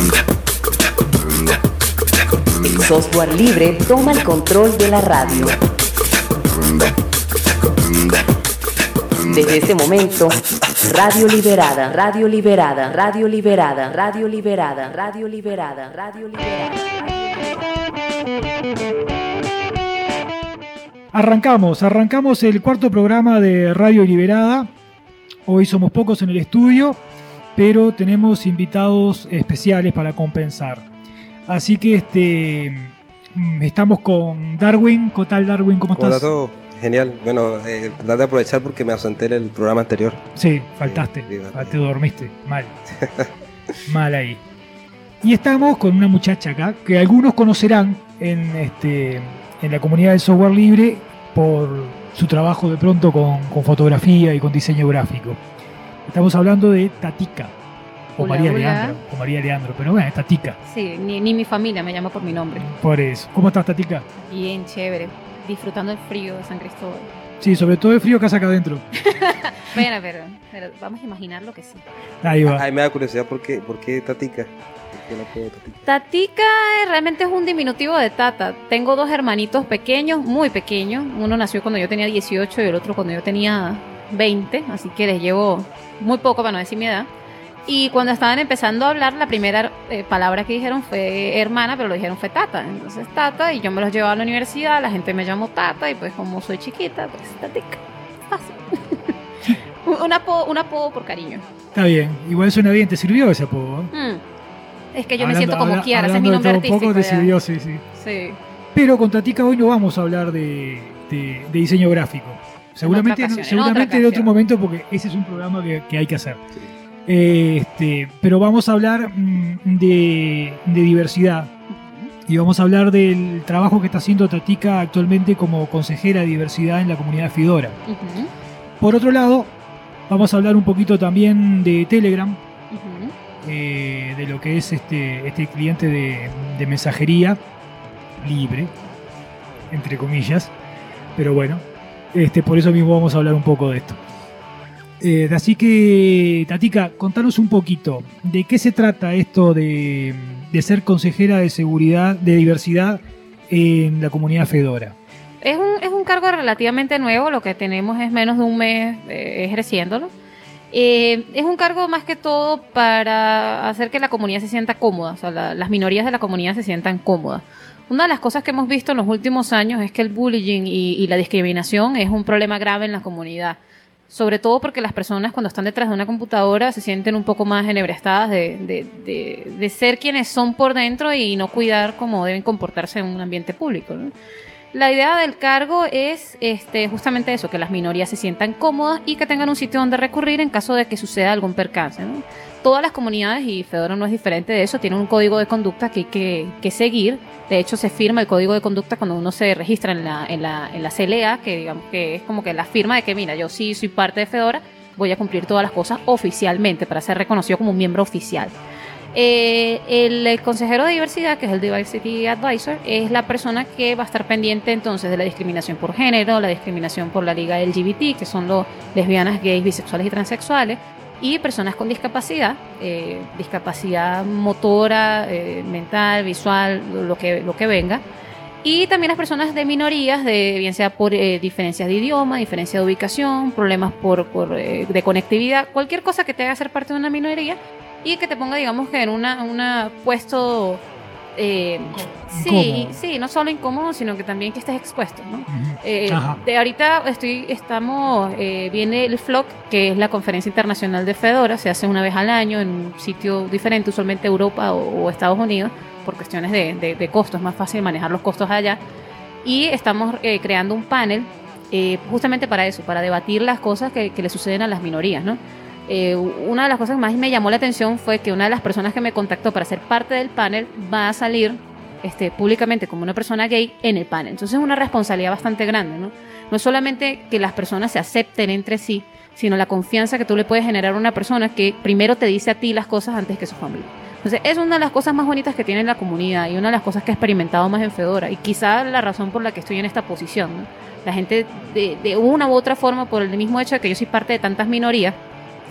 El software libre toma el control de la radio. Desde este momento, radio liberada, radio liberada, radio liberada, radio liberada, radio liberada, radio liberada. Arrancamos el cuarto programa de Radio Liberada. Hoy somos pocos en el estudio, pero tenemos invitados especiales para compensar. Así que estamos con Darwin. ¿Qué tal, Darwin? ¿Cómo estás? Hola a todos. Genial. Bueno, tratar de aprovechar porque me ausenté en el programa anterior. Sí, faltaste. Te dormiste. Mal. Mal ahí. Y estamos con una muchacha acá que algunos conocerán en la comunidad del software libre por su trabajo de pronto con fotografía y con diseño gráfico. Estamos hablando de Tatica. O María Leandro, pero bueno, es Tatica. Sí, ni mi familia me llama por mi nombre. Por eso. ¿Cómo estás, Tatica? Bien, chévere. Disfrutando el frío de San Cristóbal. Sí, sobre todo el frío que hace acá adentro. Bueno, pero vamos a imaginar lo que sí. Ahí va. Ay, me da curiosidad, ¿por qué Tatica? Tatica realmente es un diminutivo de Tata. Tengo dos hermanitos pequeños, muy pequeños. Uno nació cuando yo tenía 18 y el otro cuando yo tenía 20. Así que les llevo muy poco, para no decir mi edad. Y cuando estaban empezando a hablar, la primera palabra que dijeron fue hermana, pero lo dijeron fue Tata. Entonces Tata, y yo me los llevaba a la universidad, la gente me llamó Tata, y pues como soy chiquita, pues Tatica. Fácil. un apodo por cariño. Está bien, igual suena bien, ¿te sirvió ese apodo? Es que yo me siento como Kiara, ese es mi nombre artístico. Un poco te sirvió, sí. Pero con Tatica hoy no vamos a hablar de diseño gráfico. Seguramente en otro momento, porque ese es un programa que hay que hacer. Sí. Pero vamos a hablar de diversidad y vamos a hablar del trabajo que está haciendo Tatica actualmente como consejera de diversidad en la comunidad Fedora. Por otro lado, vamos a hablar un poquito también de Telegram, de lo que es este cliente de mensajería libre, entre comillas, pero bueno, por eso mismo vamos a hablar un poco de esto. Así que, Tatica, contanos un poquito de qué se trata esto de ser consejera de seguridad, de diversidad en la comunidad Fedora. Es un cargo relativamente nuevo, lo que tenemos es menos de un mes ejerciéndolo. Es un cargo más que todo para hacer que la comunidad se sienta cómoda, o sea, las minorías de la comunidad se sientan cómodas. Una de las cosas que hemos visto en los últimos años es que el bullying y la discriminación es un problema grave en la comunidad. Sobre todo porque las personas cuando están detrás de una computadora se sienten un poco más enebrestadas de ser quienes son por dentro y no cuidar cómo deben comportarse en un ambiente público, ¿no? La idea del cargo es justamente eso, que las minorías se sientan cómodas y que tengan un sitio donde recurrir en caso de que suceda algún percance, ¿no? Todas las comunidades, y Fedora no es diferente de eso, tienen un código de conducta que hay que seguir. De hecho, se firma el código de conducta cuando uno se registra en la CLA, que digamos que es como que la firma de que, mira, yo sí soy parte de Fedora, voy a cumplir todas las cosas oficialmente para ser reconocido como un miembro oficial. El consejero de diversidad, que es el Diversity Advisor, es la persona que va a estar pendiente entonces de la discriminación por género, la discriminación por la liga LGBT, que son los lesbianas, gays, bisexuales y transexuales, y personas con discapacidad, discapacidad motora, mental, visual, lo que venga. Y también las personas de minorías, bien sea por diferencias de idioma, diferencia de ubicación, problemas de conectividad, cualquier cosa que te haga ser parte de una minoría y que te ponga, digamos, que en un puesto... sí, no solo incómodo, sino que también que estés expuesto, ¿no? De ahorita viene el FLOC, que es la conferencia internacional de Fedora, se hace una vez al año en un sitio diferente, usualmente Europa o Estados Unidos, por cuestiones de costos, es más fácil manejar los costos allá, y estamos creando un panel justamente para eso, para debatir las cosas que le suceden a las minorías, ¿no? Una de las cosas que más me llamó la atención fue que una de las personas que me contactó para ser parte del panel va a salir públicamente como una persona gay en el panel. Entonces es una responsabilidad bastante grande, ¿no? No es solamente que las personas se acepten entre sí, sino la confianza que tú le puedes generar a una persona que primero te dice a ti las cosas antes que su familia. Entonces es una de las cosas más bonitas que tiene la comunidad y una de las cosas que he experimentado más en Fedora, y quizá la razón por la que estoy en esta posición, ¿no? La gente de una u otra forma, por el mismo hecho de que yo soy parte de tantas minorías,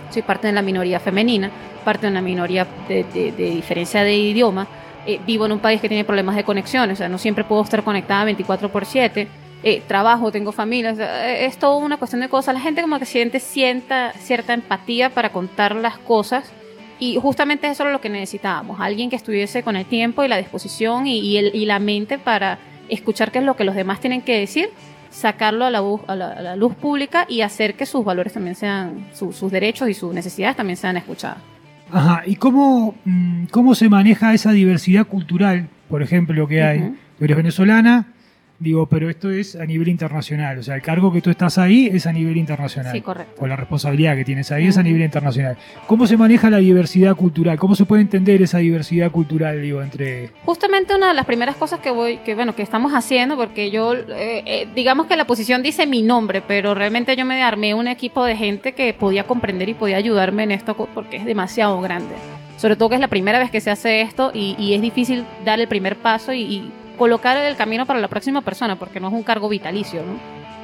soy parte de la minoría femenina, parte de una minoría de diferencia de idioma, vivo en un país que tiene problemas de conexión, o sea, no siempre puedo estar conectada 24/7, trabajo, tengo familia, o sea, es toda una cuestión de cosas. La gente como que sienta cierta empatía para contar las cosas, y justamente eso era lo que necesitábamos, alguien que estuviese con el tiempo y la disposición y la mente para escuchar qué es lo que los demás tienen que decir, sacarlo a la luz pública y hacer que sus valores también sean, sus derechos y sus necesidades también sean escuchadas. Ajá, ¿y cómo se maneja esa diversidad cultural, por ejemplo, que hay? Tú eres venezolana, digo, pero esto es a nivel internacional, o sea, el cargo que tú estás ahí es a nivel internacional. Sí, correcto. O la responsabilidad que tienes ahí es a nivel internacional. ¿Cómo se maneja la diversidad cultural? ¿Cómo se puede entender esa diversidad cultural, digo, entre...? Justamente una de las primeras cosas que estamos haciendo, porque yo, digamos que la posición dice mi nombre, pero realmente yo me armé un equipo de gente que podía comprender y podía ayudarme en esto, porque es demasiado grande. Sobre todo que es la primera vez que se hace esto y es difícil dar el primer paso y colocar el camino para la próxima persona, porque no es un cargo vitalicio, ¿no?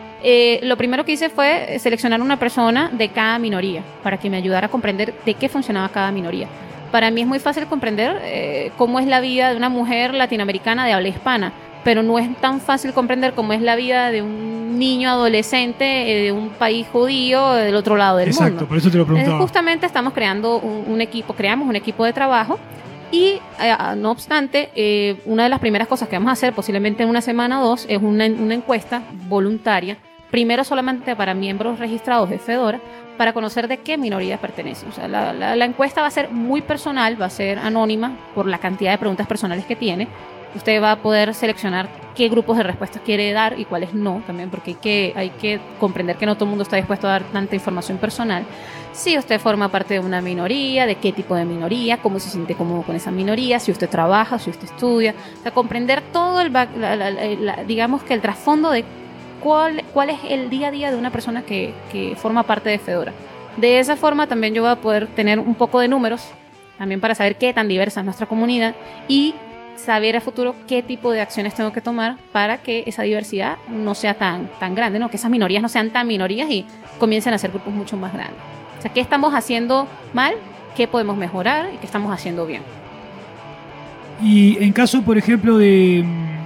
Lo primero que hice fue seleccionar una persona de cada minoría para que me ayudara a comprender de qué funcionaba cada minoría. Para mí es muy fácil comprender cómo es la vida de una mujer latinoamericana de habla hispana, pero no es tan fácil comprender cómo es la vida de un niño adolescente de un país judío del otro lado del mundo. Exacto, por eso te lo preguntaba. Justamente estamos creamos un equipo de trabajo. Y no obstante, una de las primeras cosas que vamos a hacer, posiblemente en una semana o dos, es una encuesta voluntaria, primero solamente para miembros registrados de Fedora, para conocer de qué minoría pertenecen. O sea, la encuesta va a ser muy personal, va a ser anónima por la cantidad de preguntas personales que tiene. Usted va a poder seleccionar qué grupos de respuestas quiere dar y cuáles no, también porque hay que comprender que no todo el mundo está dispuesto a dar tanta información personal. Si usted forma parte de una minoría, de qué tipo de minoría, cómo se siente cómodo con esa minoría, si usted trabaja, si usted estudia, o sea, comprender todo digamos que el trasfondo de cuál es el día a día de una persona que forma parte de Fedora. De esa forma también yo voy a poder tener un poco de números, también para saber qué tan diversa es nuestra comunidad y saber a futuro qué tipo de acciones tengo que tomar para que esa diversidad no sea tan grande, ¿no? Que esas minorías no sean tan minorías y comiencen a ser grupos mucho más grandes. O sea, ¿qué estamos haciendo mal? ¿Qué podemos mejorar? ¿Y qué estamos haciendo bien? Y en caso, por ejemplo, de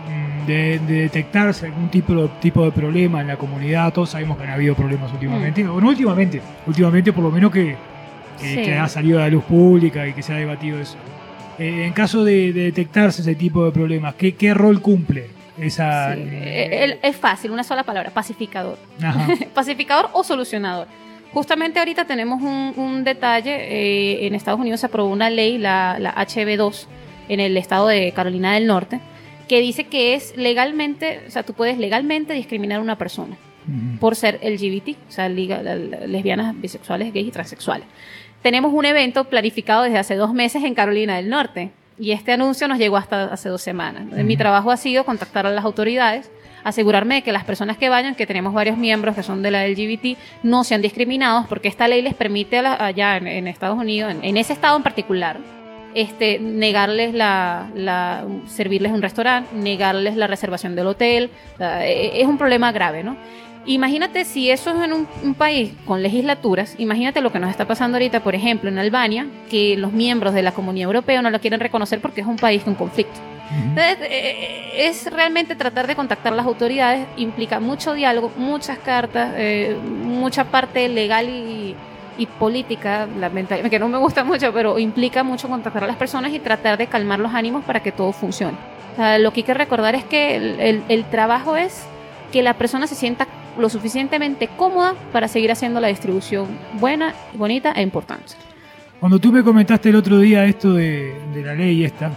detectarse algún tipo de problema en la comunidad, todos sabemos que han habido problemas últimamente, o no últimamente por lo menos que ha salido a la luz pública y que se ha debatido eso. En caso de detectarse ese tipo de problemas, ¿qué rol cumple esa...? Sí, es fácil, una sola palabra, pacificador. Ajá. Pacificador o solucionador. Justamente ahorita tenemos un detalle, en Estados Unidos se aprobó una ley, la HB2, en el estado de Carolina del Norte, que dice que es legalmente, o sea, tú puedes legalmente discriminar a una persona por ser LGBT, o sea, lesbianas, bisexuales, gays y transexuales. Tenemos un evento planificado desde hace 2 meses en Carolina del Norte y este anuncio nos llegó hasta hace 2 semanas. Mi trabajo ha sido contactar a las autoridades, asegurarme de que las personas que vayan, que tenemos varios miembros que son de la LGBT, no sean discriminados, porque esta ley les permite allá en Estados Unidos, en ese estado en particular, negarles servirles un restaurante, negarles la reservación del hotel. Es un problema grave, ¿no? Imagínate si eso es en un país con legislaturas, imagínate lo que nos está pasando ahorita, por ejemplo, en Albania, que los miembros de la Comunidad Europea no lo quieren reconocer porque es un país con conflicto. Entonces, es realmente tratar de contactar a las autoridades, implica mucho diálogo, muchas cartas, mucha parte legal y política, lamentablemente, que no me gusta mucho, pero implica mucho contactar a las personas y tratar de calmar los ánimos para que todo funcione. O sea, lo que hay que recordar es que el trabajo es que la persona se sienta lo suficientemente cómoda para seguir haciendo la distribución buena, bonita e importante. Cuando tú me comentaste el otro día esto de la ley esta,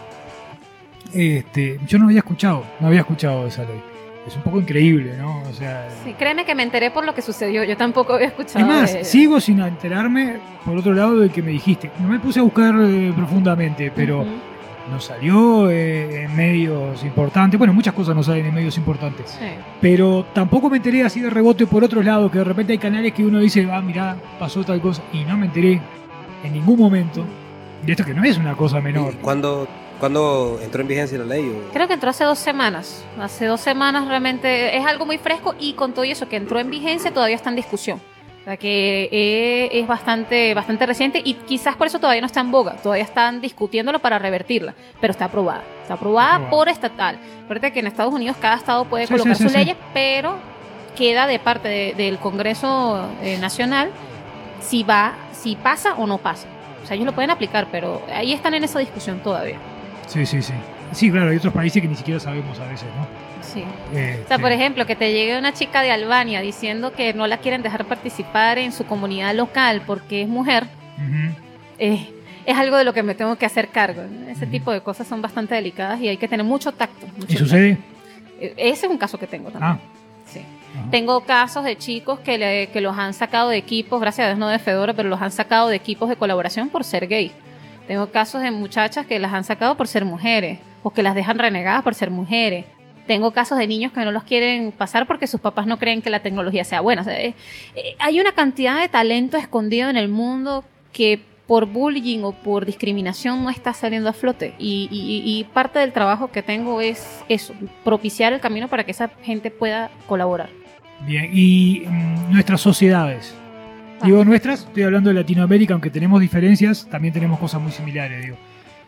yo no había escuchado de esa ley. Es un poco increíble, ¿no? O sea, sí, créeme que me enteré por lo que sucedió. Yo tampoco había escuchado. Además, sigo sin enterarme, por otro lado, de que me dijiste. No me puse a buscar profundamente, pero nos salió en medios importantes. Bueno, muchas cosas nos salen en medios importantes. Sí. Pero tampoco me enteré así de rebote por otro lado, que de repente hay canales que uno dice, mirá, pasó tal cosa. Y no me enteré en ningún momento de esto, que no es una cosa menor. ¿Cuándo entró en vigencia la ley? Creo que entró hace 2 semanas. Hace 2 semanas realmente es algo muy fresco y con todo eso que entró en vigencia todavía está en discusión. sea, que es bastante reciente y quizás por eso todavía no está en boga. Todavía están discutiéndolo para revertirla, pero está aprobada. Está aprobada por estatal. Fíjate que en Estados Unidos cada estado puede colocar sus leyes, pero queda de parte del Congreso Nacional si pasa o no pasa. O sea, ellos lo pueden aplicar, pero ahí están en esa discusión todavía. Sí. Sí, claro, hay otros países que ni siquiera sabemos a veces, ¿no? Sí. O sea, por ejemplo, que te llegue una chica de Albania diciendo que no la quieren dejar participar en su comunidad local porque es mujer, es algo de lo que me tengo que hacer cargo. Ese tipo de cosas son bastante delicadas y hay que tener mucho tacto. ¿Y sucede? Ese es un caso que tengo también. Sí. Tengo casos de chicos que los han sacado de equipos, gracias a Dios no de Fedora, pero los han sacado de equipos de colaboración por ser gay. Tengo casos de muchachas que las han sacado por ser mujeres o que las dejan renegadas por ser mujeres. Tengo casos de niños que no los quieren pasar porque sus papás no creen que la tecnología sea buena. O sea, hay una cantidad de talento escondido en el mundo que por bullying o por discriminación no está saliendo a flote. Y parte del trabajo que tengo es eso, propiciar el camino para que esa gente pueda colaborar. Bien, y nuestras sociedades. Digo nuestras, estoy hablando de Latinoamérica, aunque tenemos diferencias, también tenemos cosas muy similares, digo.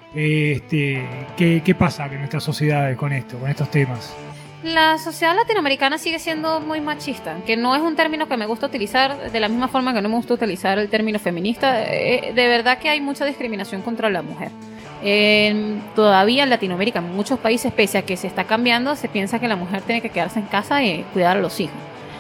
¿Qué pasa en nuestras sociedades con estos temas? La sociedad latinoamericana sigue siendo muy machista, que no es un término que me gusta utilizar de la misma forma que no me gusta utilizar el término feminista. De verdad que hay mucha discriminación contra la mujer. Todavía en Latinoamérica, en muchos países, pese a que se está cambiando, se piensa que la mujer tiene que quedarse en casa y cuidar a los hijos.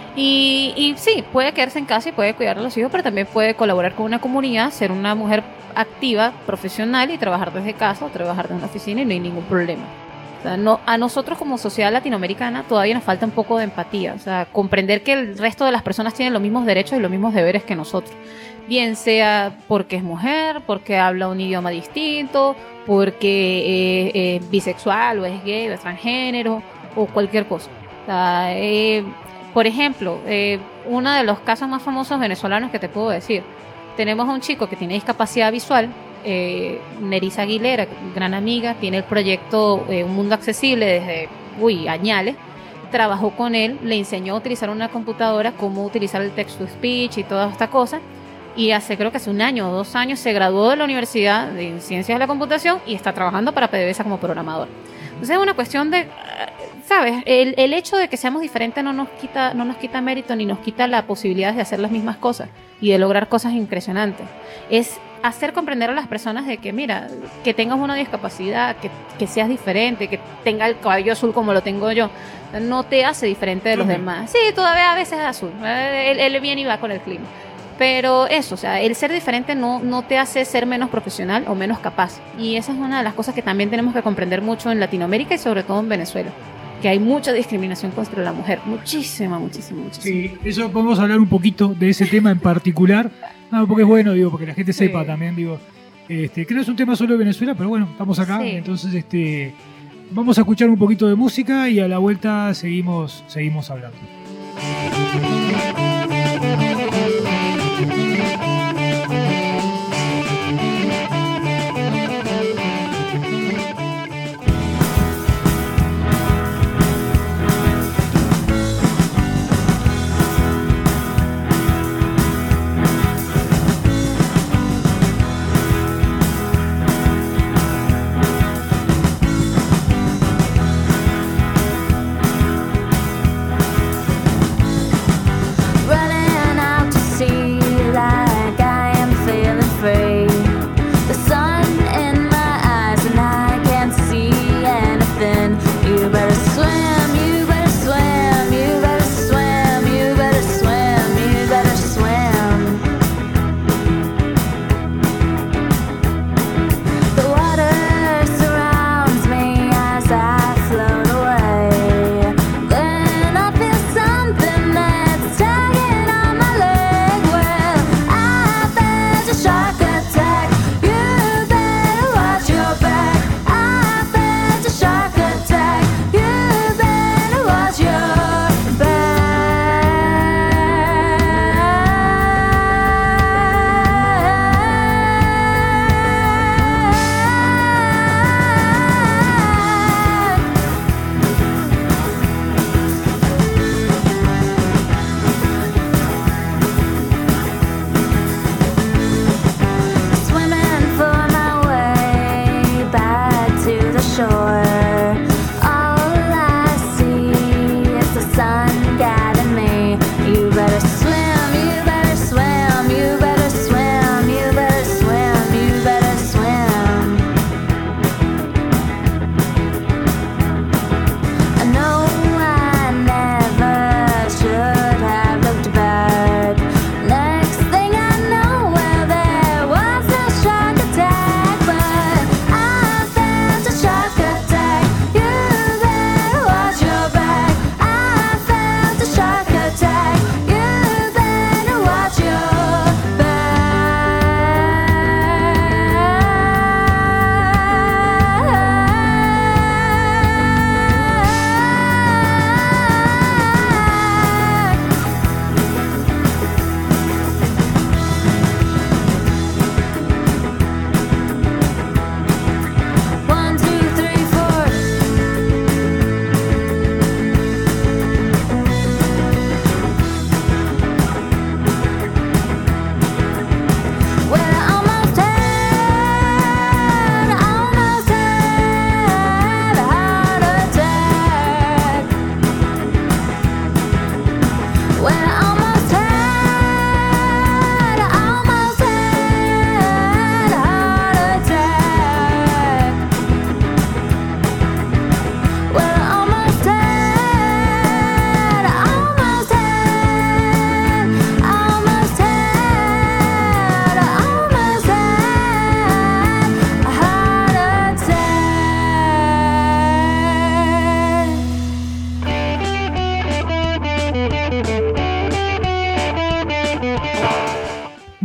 Y sí, puede quedarse en casa y puede cuidar a los hijos, pero también puede colaborar con una comunidad, ser una mujer activa, profesional y trabajar desde casa o trabajar desde una oficina y no hay ningún problema. O sea, a nosotros como sociedad latinoamericana todavía nos falta un poco de empatía, o sea, comprender que el resto de las personas tienen los mismos derechos y los mismos deberes que nosotros. Bien sea porque es mujer, porque habla un idioma distinto, porque es bisexual o es gay o es transgénero o cualquier cosa. O sea, por ejemplo, uno de los casos más famosos venezolanos que te puedo decir, tenemos a un chico que tiene discapacidad visual, Nerissa Aguilera, gran amiga, tiene el proyecto Un Mundo Accesible desde añales, trabajó con él, le enseñó a utilizar una computadora, cómo utilizar el text-to-speech y toda esta cosa, y creo que hace 1 año o 2 años se graduó de la Universidad de Ciencias de la Computación y está trabajando para PDVSA como programador. Entonces es una cuestión de, ¿sabes? El hecho de que seamos diferentes no nos quita mérito ni nos quita la posibilidad de hacer las mismas cosas y de lograr cosas impresionantes. Es hacer comprender a las personas de que, mira, que tengas una discapacidad, que seas diferente, que tenga el cabello azul como lo tengo yo, no te hace diferente de los demás. Sí, todavía a veces es azul, él viene y va con el clima. Pero eso, o sea, el ser diferente no te hace ser menos profesional o menos capaz. Y esa es una de las cosas que también tenemos que comprender mucho en Latinoamérica y sobre todo en Venezuela. Que hay mucha discriminación contra la mujer. Muchísima. Sí, eso podemos hablar un poquito de ese tema en particular. No, porque es bueno, digo, porque la gente sepa también, digo. Creo que no es un tema solo de Venezuela, pero bueno, estamos acá. Sí. Entonces, vamos a escuchar un poquito de música y a la vuelta seguimos hablando.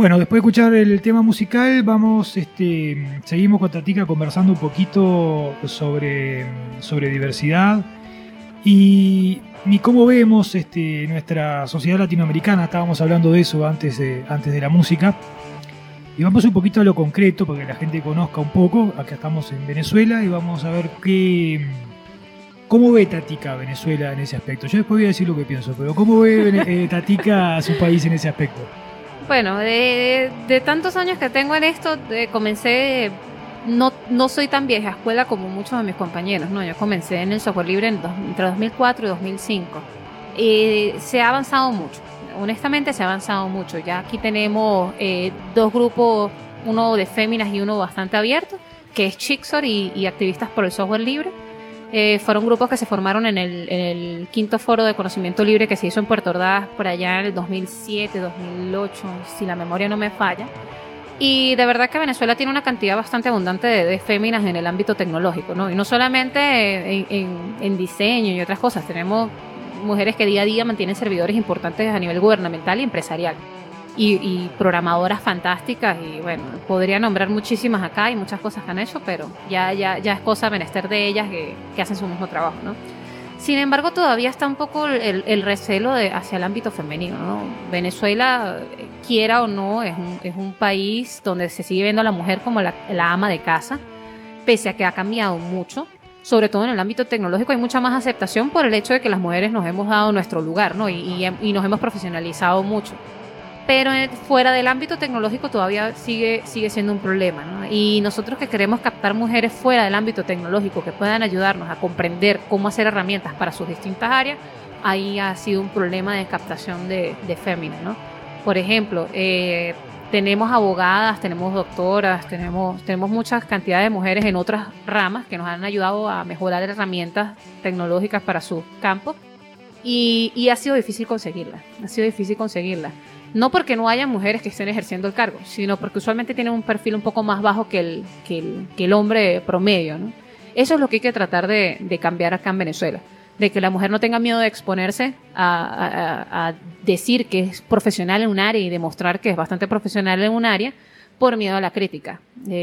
Bueno, después de escuchar el tema musical, seguimos con Tatica conversando un poquito sobre diversidad y cómo vemos nuestra sociedad latinoamericana. Estábamos hablando de eso antes de la música. Y vamos un poquito a lo concreto, para que la gente conozca un poco. Acá estamos en Venezuela y vamos a ver cómo ve Tatica Venezuela en ese aspecto. Yo después voy a decir lo que pienso, pero ¿cómo ve Tatica a su país en ese aspecto? Bueno, de tantos años que tengo en esto, comencé, no soy tan vieja escuela como muchos de mis compañeros, ¿no? Yo comencé en el software libre entre 2004 y 2005. Se ha avanzado mucho. Honestamente se ha avanzado mucho. Ya aquí tenemos 2 grupos, uno de féminas y uno bastante abierto, que es Chixor y Activistas por el Software Libre. Fueron grupos que se formaron en el 5º Foro de Conocimiento Libre que se hizo en Puerto Ordaz por allá en el 2007, 2008, si la memoria no me falla. Y de verdad que Venezuela tiene una cantidad bastante abundante de féminas en el ámbito tecnológico, ¿no? Y no solamente en diseño y otras cosas. Tenemos mujeres que día a día mantienen servidores importantes a nivel gubernamental y empresarial. Y programadoras fantásticas, y bueno, podría nombrar muchísimas acá y muchas cosas que han hecho, pero ya es cosa menester de ellas que hacen su mismo trabajo, ¿no? Sin embargo, todavía está un poco el recelo hacia el ámbito femenino, ¿no? Venezuela, quiera o no, es un país donde se sigue viendo a la mujer como la ama de casa, pese a que ha cambiado mucho. Sobre todo en el ámbito tecnológico hay mucha más aceptación por el hecho de que las mujeres nos hemos dado nuestro lugar, ¿no? Y nos hemos profesionalizado mucho. Pero fuera del ámbito tecnológico todavía sigue siendo un problema, ¿no? Y nosotros que queremos captar mujeres fuera del ámbito tecnológico que puedan ayudarnos a comprender cómo hacer herramientas para sus distintas áreas, ahí ha sido un problema de captación de féminas, ¿no? Por ejemplo, tenemos abogadas, tenemos doctoras, tenemos muchas cantidades de mujeres en otras ramas que nos han ayudado a mejorar herramientas tecnológicas para sus campos, y ha sido difícil conseguirlas, No porque no haya mujeres que estén ejerciendo el cargo, sino porque usualmente tienen un perfil un poco más bajo que el hombre promedio, ¿no? Eso es lo que hay que tratar de cambiar acá en Venezuela, de que la mujer no tenga miedo de exponerse a decir que es profesional en un área y demostrar que es bastante profesional en un área por miedo a la crítica.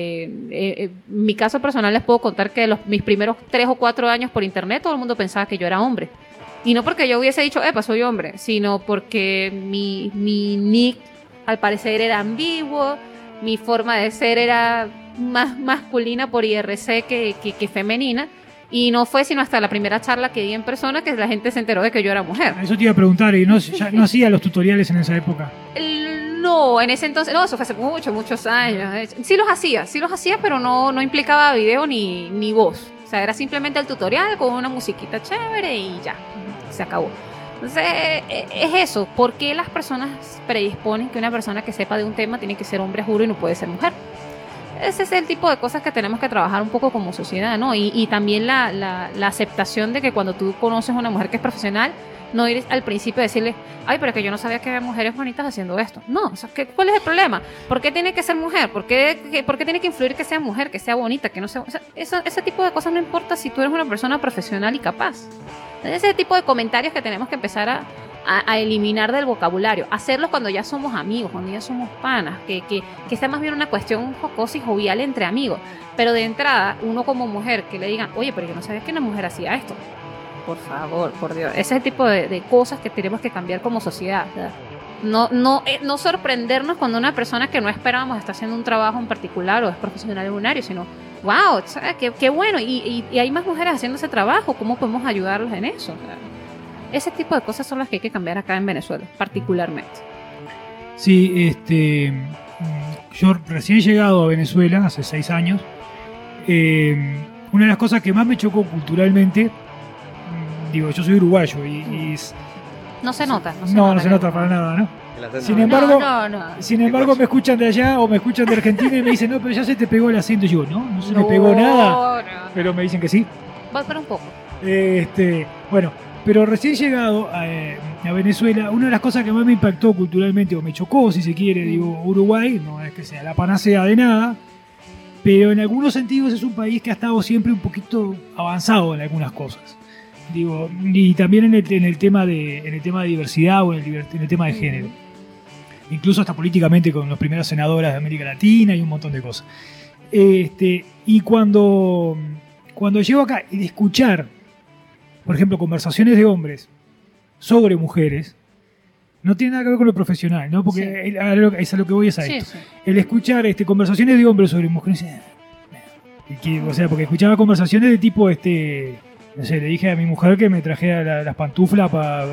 Mi caso personal, les puedo contar que mis primeros 3 o 4 años por internet todo el mundo pensaba que yo era hombre. Y no porque yo hubiese dicho, soy hombre, sino porque mi nick al parecer era ambiguo, mi forma de ser era más masculina por IRC que femenina. Y no fue sino hasta la primera charla que di en persona que la gente se enteró de que yo era mujer. Eso te iba a preguntar, ¿y no hacía los tutoriales en esa época? No, en ese entonces, no, eso fue hace muchos años. Sí los hacía, pero no implicaba video ni voz. O sea, era simplemente el tutorial con una musiquita chévere y ya, se acabó. Entonces, es eso. ¿Por qué las personas predisponen que una persona que sepa de un tema tiene que ser hombre, juro, y no puede ser mujer? Ese es el tipo de cosas que tenemos que trabajar un poco como sociedad, ¿no? Y también la aceptación de que cuando tú conoces a una mujer que es profesional, no ir al principio a decirle, pero que yo no sabía que había mujeres bonitas haciendo esto. No, o sea, ¿cuál es el problema? ¿Por qué tiene que ser mujer? ¿Por qué tiene que influir que sea mujer, que sea bonita, que no sea... O sea, ese tipo de cosas no importa si tú eres una persona profesional y capaz. Ese tipo de comentarios que tenemos que empezar a eliminar del vocabulario, hacerlos cuando ya somos amigos, cuando ya somos panas, que sea más bien una cuestión jocosa y jovial entre amigos. Pero de entrada, uno como mujer, que le digan, oye, pero yo no sabía que una mujer hacía esto. Por favor, por Dios. Ese es el tipo de cosas que tenemos que cambiar como sociedad, ¿verdad? No sorprendernos cuando una persona que no esperábamos está haciendo un trabajo en particular o es profesional en un área, sino, wow, qué bueno, y hay más mujeres haciendo ese trabajo, ¿cómo podemos ayudarlos en eso? Ese tipo de cosas son las que hay que cambiar acá en Venezuela, particularmente. Sí, yo recién llegado a Venezuela, hace 6 años, una de las cosas que más me chocó culturalmente, yo soy uruguayo y no se nota. No se nota para nada, ¿no? Sin embargo, me escuchan de allá o me escuchan de Argentina y me dicen, no, pero ya se te pegó el acento. Y yo, no se me pegó nada. Pero me dicen que sí. Va para un poco. Bueno, pero recién llegado a Venezuela, una de las cosas que más me impactó culturalmente, o me chocó, si se quiere, Uruguay, no es que sea la panacea de nada, pero en algunos sentidos es un país que ha estado siempre un poquito avanzado en algunas cosas. Y también en el tema de diversidad o en el tema de género. incluso hasta políticamente con las primeras senadoras de América Latina y un montón de cosas. Y cuando llego acá y de escuchar, por ejemplo, conversaciones de hombres sobre mujeres, no tiene nada que ver con lo profesional, ¿no? Porque es a lo que voy a esto. Sí. El escuchar conversaciones de hombres sobre mujeres, o sea, porque escuchaba conversaciones de tipo, no sé, le dije a mi mujer que me trajera las pantuflas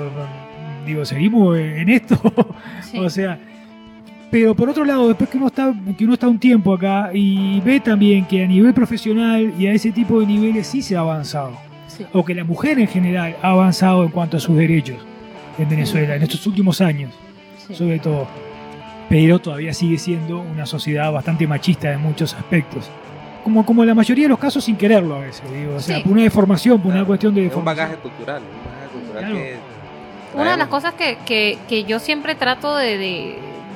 digo, ¿seguimos en esto? Sí. O sea, pero por otro lado, después que uno está un tiempo acá y ve también que a nivel profesional y a ese tipo de niveles sí se ha avanzado, Sí. o que la mujer en general ha avanzado en cuanto a sus derechos en Venezuela, en estos últimos años, Sí. sobre todo, pero todavía sigue siendo una sociedad bastante machista en muchos aspectos. Como en la mayoría de los casos sin quererlo a veces, digo, o sea, Sí. por una deformación, por una cuestión de Es un deformación. bagaje cultural, Claro. que Una de las traemos. cosas que yo siempre trato de,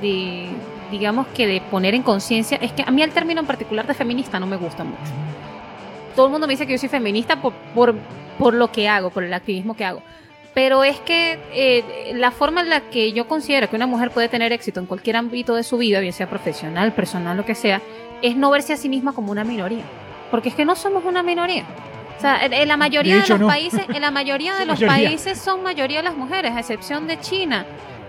digamos que de poner en conciencia, es que a mí el término en particular de feminista no me gusta mucho. Todo el mundo me dice que yo soy feminista por lo que hago, por el activismo que hago. Pero es que la forma en la que yo considero que una mujer puede tener éxito en cualquier ámbito de su vida, bien sea profesional, personal, lo que sea, es no verse a sí misma como una minoría. Porque es que no somos una minoría. O sea, en la mayoría De hecho, de los no. países, en la mayoría de los Mayoría. países son mayoría las mujeres, a excepción de China.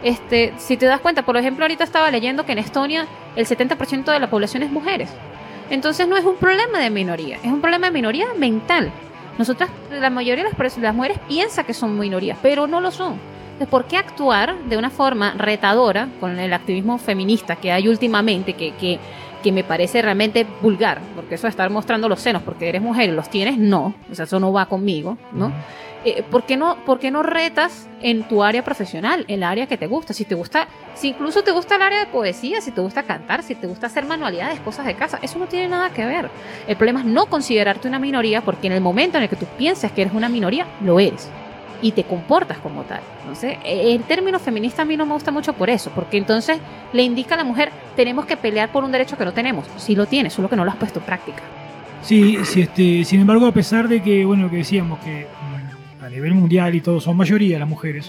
Si te das cuenta, por ejemplo, ahorita estaba leyendo que en Estonia el 70% de la población es mujeres. Entonces no es un problema de minoría, es un problema de minoría mental. Nosotras, la mayoría de las mujeres piensa que son minorías, pero no lo son. Entonces, ¿por qué actuar de una forma retadora con el activismo feminista que hay últimamente, que me parece realmente vulgar? Porque eso de estar mostrando los senos porque eres mujer y los tienes, no. O sea, eso no va conmigo, ¿no? ¿Por qué no retas en tu área profesional, en el área que te gusta? Si incluso te gusta el área de poesía, si te gusta cantar, si te gusta hacer manualidades, cosas de casa, eso no tiene nada que ver. El problema es no considerarte una minoría, porque en el momento en el que tú piensas que eres una minoría, lo eres. Y te comportas como tal. Entonces, el término feminista a mí no me gusta mucho por eso, porque entonces le indica a la mujer, tenemos que pelear por un derecho que no tenemos. Sí lo tienes, solo que no lo has puesto en práctica. Sí, sin embargo, a pesar de que, bueno, que decíamos que a nivel mundial y todo son mayoría las mujeres,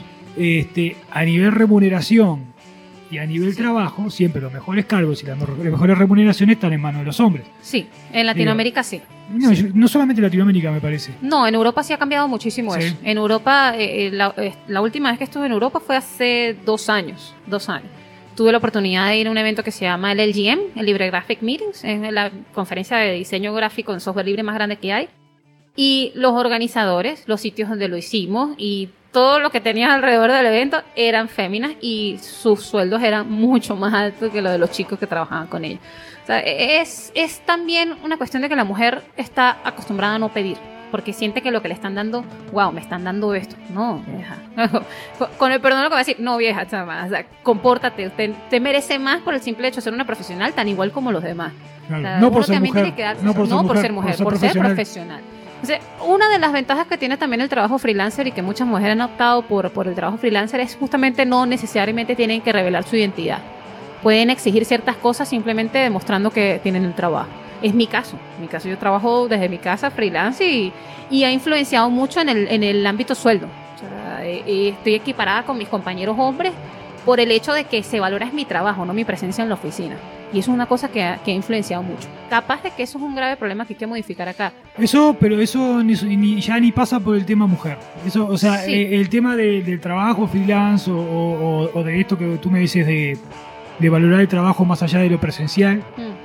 a nivel remuneración y a nivel trabajo, siempre los mejores cargos y las mejores remuneraciones están en manos de los hombres. Sí, en Latinoamérica sí. No solamente en Latinoamérica, me parece. No, en Europa sí ha cambiado muchísimo Sí. eso. En Europa, la última vez que estuve en Europa fue hace 2 años. Tuve la oportunidad de ir a un evento que se llama el LGM, el Libre Graphic Meetings, es la conferencia de diseño gráfico en software libre más grande que hay. Y los organizadores, los sitios donde lo hicimos y todo lo que tenías alrededor del evento eran féminas y sus sueldos eran mucho más altos que los de los chicos que trabajaban con ellos. O sea, es también una cuestión de que la mujer está acostumbrada a no pedir, porque siente que lo que le están dando, wow, me están dando esto. No, vieja. Con el perdón lo que voy a decir, no, vieja, chama, o sea, compórtate, te merece más por el simple hecho de ser una profesional tan igual como los demás. Claro. O sea, No por uno ser también mujer, tiene que dar- no por ser mujer, por ser profesional. Entonces, una de las ventajas que tiene también el trabajo freelancer y que muchas mujeres han optado por el trabajo freelancer es justamente no necesariamente tienen que revelar su identidad. Pueden exigir ciertas cosas simplemente demostrando que tienen el trabajo. Es mi caso. En mi caso yo trabajo desde mi casa freelance y ha influenciado mucho en el ámbito sueldo. O sea, estoy equiparada con mis compañeros hombres por el hecho de que se valora es mi trabajo, no mi presencia en la oficina. Y eso es una cosa que ha influenciado mucho. Capaz de que eso es un grave problema que hay que modificar acá. Pero eso ya ni pasa por el tema mujer. Eso, o sea, Sí. el tema del trabajo freelance o de esto que tú me dices de valorar el trabajo más allá de lo presencial,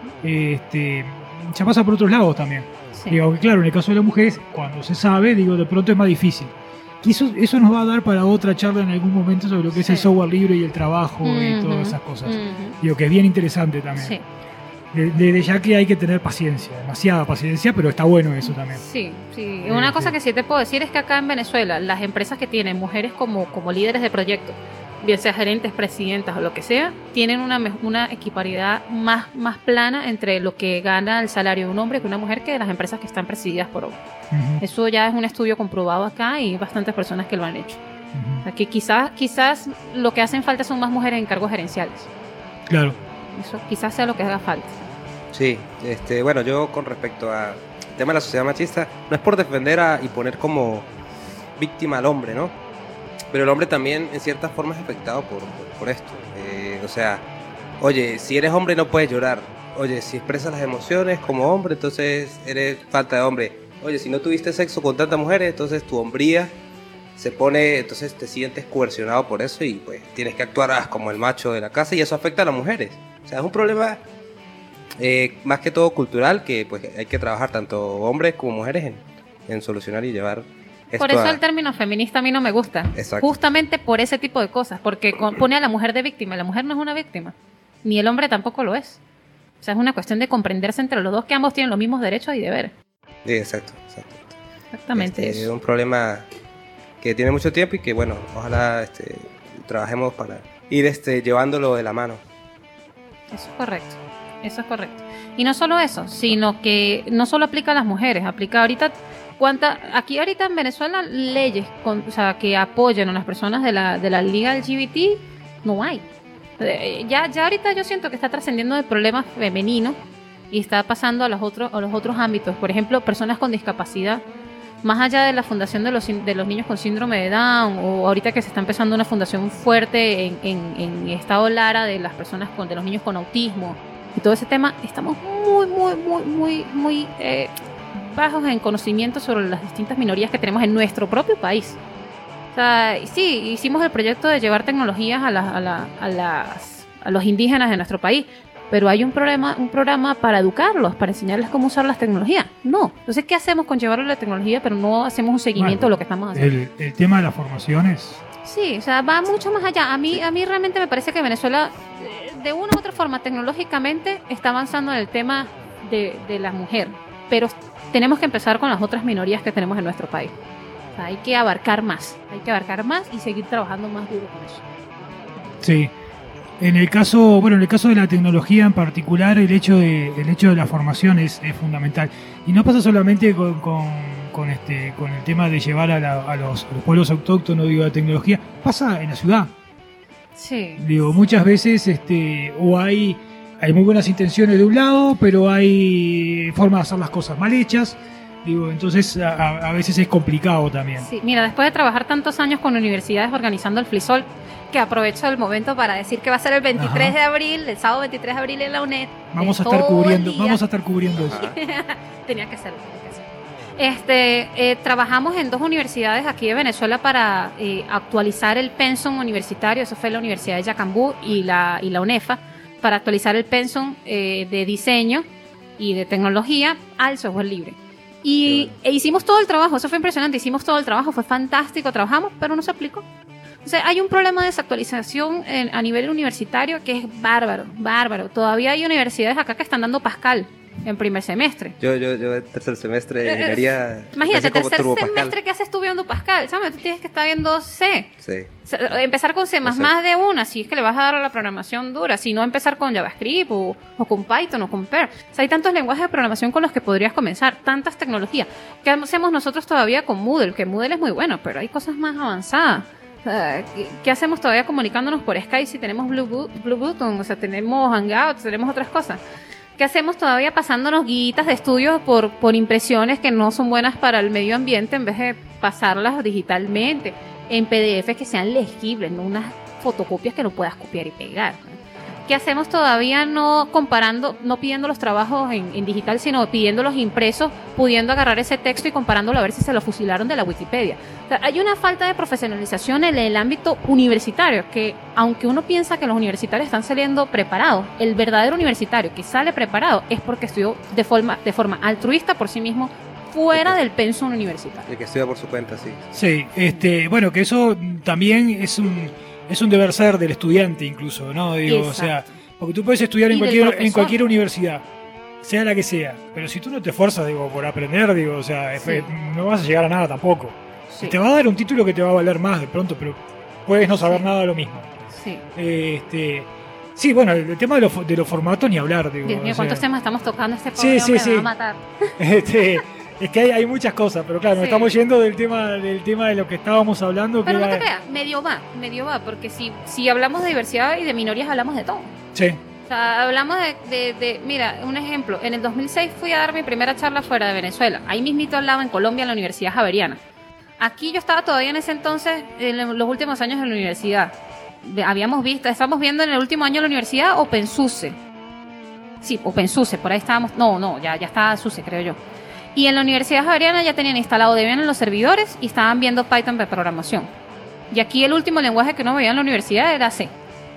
ya pasa por otros lados también. Sí. Digo, que claro, en el caso de las mujeres, cuando se sabe, de pronto es más difícil. Y eso nos va a dar para otra charla en algún momento sobre lo que es el software libre y el trabajo y Ujú, todas esas cosas. ujú. Digo, que es bien interesante también. Sí. Desde ya que hay que tener paciencia, demasiada paciencia, pero está bueno eso también. Sí, sí. Una cosa que sí te puedo decir es que acá en Venezuela, las empresas que tienen mujeres como líderes de proyectos, bien sea gerentes, presidentas o lo que sea, tienen una equiparidad más plana entre lo que gana el salario de un hombre que una mujer que de las empresas que están presididas por hombres. Ujú, Eso ya es un estudio comprobado acá y bastantes personas que lo han hecho. O ujú. sea, que quizás lo que hacen falta son más mujeres en cargos gerenciales. Claro. Eso quizás sea lo que haga falta. Sí, bueno, yo con respecto al tema de la sociedad machista, no es por defender y poner como víctima al hombre, ¿no? Pero el hombre también, en cierta forma, es afectado por esto. O sea, oye, si eres hombre no puedes llorar. Oye, si expresas las emociones como hombre, entonces eres falta de hombre. Oye, si no tuviste sexo con tantas mujeres, entonces tu hombría se pone, entonces te sientes coercionado por eso y pues tienes que actuar como el macho de la casa y eso afecta a las mujeres. O sea, es un problema más que todo cultural que pues hay que trabajar tanto hombres como mujeres en solucionar y llevar esto. Por eso el término feminista a mí no me gusta. Exacto. Justamente por ese tipo de cosas, porque pone a la mujer de víctima. La mujer no es una víctima, ni el hombre tampoco lo es. O sea, es una cuestión de comprenderse entre los dos, que ambos tienen los mismos derechos y deberes. Sí, exacto. Exactamente Es eso. un problema que tiene mucho tiempo y que, bueno, ojalá trabajemos para ir llevándolo de la mano. Eso es correcto. Y no solo eso, sino que no solo aplica a las mujeres, aplica ahorita aquí ahorita en Venezuela leyes o sea, que apoyen a las personas de la liga LGBT no hay. Ya ahorita yo siento que está trascendiendo del problema femenino y está pasando a los otros ámbitos. Por ejemplo, personas con discapacidad. Más allá de la fundación de los niños con síndrome de Down, o ahorita que se está empezando una fundación fuerte en Estado Lara de las personas de los niños con autismo y todo ese tema, estamos muy bajos en conocimiento sobre las distintas minorías que tenemos en nuestro propio país. O sea, sí, hicimos el proyecto de llevar tecnologías a los indígenas de nuestro país, pero hay un programa para educarlos, para enseñarles cómo usar las tecnologías. No. Entonces, ¿qué hacemos con llevarles la tecnología, pero no hacemos un seguimiento de lo que estamos haciendo? El tema de las formaciones. Sí, o sea, va mucho más allá. A mí realmente me parece que Venezuela, de una u otra forma, tecnológicamente, está avanzando en el tema de la mujer. Pero tenemos que empezar con las otras minorías que tenemos en nuestro país. O sea, hay que abarcar más y seguir trabajando más duro con eso. Sí. En el caso de la tecnología en particular, el hecho de la formación es fundamental. Y no pasa solamente con el tema de llevar a los pueblos autóctonos, la tecnología, pasa en la ciudad. Sí. Muchas veces o hay muy buenas intenciones de un lado, pero hay formas de hacer las cosas mal hechas. Entonces a veces es complicado también. Sí, mira, después de trabajar tantos años con universidades organizando el FLISOL, que aprovecho el momento para decir que va a ser el 23 de abril, el sábado 23 de abril en la UNED. Vamos a estar cubriendo eso. Tenía que ser. Trabajamos en 2 universidades aquí de Venezuela para actualizar el pensum universitario. Eso fue la Universidad de Yacambú y la UNEFA, para actualizar el pensum de diseño y de tecnología al software libre. E hicimos todo el trabajo, eso fue impresionante, hicimos todo el trabajo, fue fantástico, trabajamos, pero no se aplicó. O sea, hay un problema de desactualización a nivel universitario que es bárbaro. Todavía hay universidades acá que están dando Pascal en primer semestre. Yo en tercer semestre de ingeniería. Imagínate, tercer semestre que haces tú viendo Pascal, ¿sabes? Tú tienes que estar viendo C. Sí. Empezar con C++ de una, si es que le vas a dar a la programación dura, si no empezar con JavaScript o con Python o con Perl. O sea, hay tantos lenguajes de programación con los que podrías comenzar, tantas tecnologías. ¿Qué hacemos nosotros todavía con Moodle? Que Moodle es muy bueno, pero hay cosas más avanzadas. ¿Qué hacemos todavía comunicándonos por Skype si tenemos Blue Button? O sea, tenemos Hangouts, tenemos otras cosas. ¿Qué hacemos todavía pasándonos guitas de estudios por impresiones que no son buenas para el medio ambiente en vez de pasarlas digitalmente en PDF que sean legibles, no unas fotocopias que no puedas copiar y pegar? ¿Qué hacemos todavía no pidiendo los trabajos en digital, sino pidiéndolos impresos, pudiendo agarrar ese texto y comparándolo a ver si se lo fusilaron de la Wikipedia? O sea, hay una falta de profesionalización en el ámbito universitario, que aunque uno piensa que los universitarios están saliendo preparados, el verdadero universitario que sale preparado es porque estudió de forma altruista por sí mismo, fuera del pensum universitario. El que estudia por su cuenta, sí. Sí, bueno, que eso también es un deber ser del estudiante incluso, ¿no? O sea, porque tú puedes estudiar en cualquier universidad, sea la que sea, pero si tú no te esfuerzas, por aprender, o sea, no vas a llegar a nada tampoco. Sí. Te va a dar un título que te va a valer más de pronto, pero puedes no saber nada de lo mismo. Sí. Sí, bueno, el tema de los formatos ni hablar, Dios mío, ¿cuántos temas estamos tocando? Este pobre hombre me va a matar. Es que hay muchas cosas, pero claro, nos estamos yendo del tema de lo que estábamos hablando. Pero no te creas, medio va, porque si hablamos de diversidad y de minorías, hablamos de todo. Sí. O sea, hablamos mira, un ejemplo, en el 2006 fui a dar mi primera charla fuera de Venezuela, ahí mismito al lado en Colombia, en la Universidad Javeriana. Aquí yo estaba todavía en ese entonces, en los últimos años de la universidad. Estamos viendo en el último año de la universidad OpenSUSE. Sí, OpenSUSE, por ahí estábamos. Ya estaba SUSE, creo yo. Y en la Universidad Javeriana ya tenían instalado Debian en los servidores y estaban viendo Python de programación. Y aquí el último lenguaje que uno veía en la universidad era C.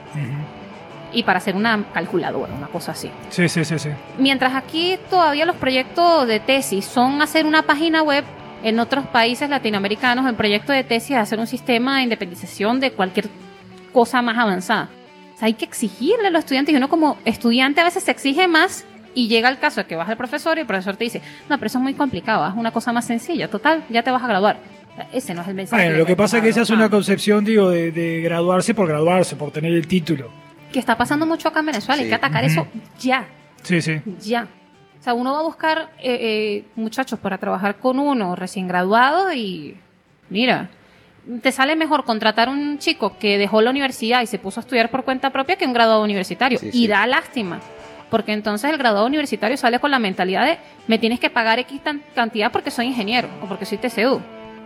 Y para hacer una calculadora, una cosa así. Sí. Mientras aquí todavía los proyectos de tesis son hacer una página web, en otros países latinoamericanos el proyecto de tesis es hacer un sistema de independización de cualquier cosa más avanzada. O sea, hay que exigirle a los estudiantes, y uno como estudiante a veces se exige más, y llega el caso de que vas al profesor y el profesor te dice, no, pero eso es muy complicado, haz una cosa más sencilla, total, ya te vas a graduar. Ese no es el mensaje. Bueno, lo que pasa es que esa es una concepción, digo, de graduarse, por tener el título. Que está pasando mucho acá en Venezuela, hay que atacar eso ya. Sí. Ya. O sea, uno va a buscar muchachos para trabajar con uno recién graduado y mira, te sale mejor contratar un chico que dejó la universidad y se puso a estudiar por cuenta propia que un graduado universitario. Y da lástima, porque entonces el graduado universitario sale con la mentalidad de me tienes que pagar X cantidad porque soy ingeniero o porque soy TCU.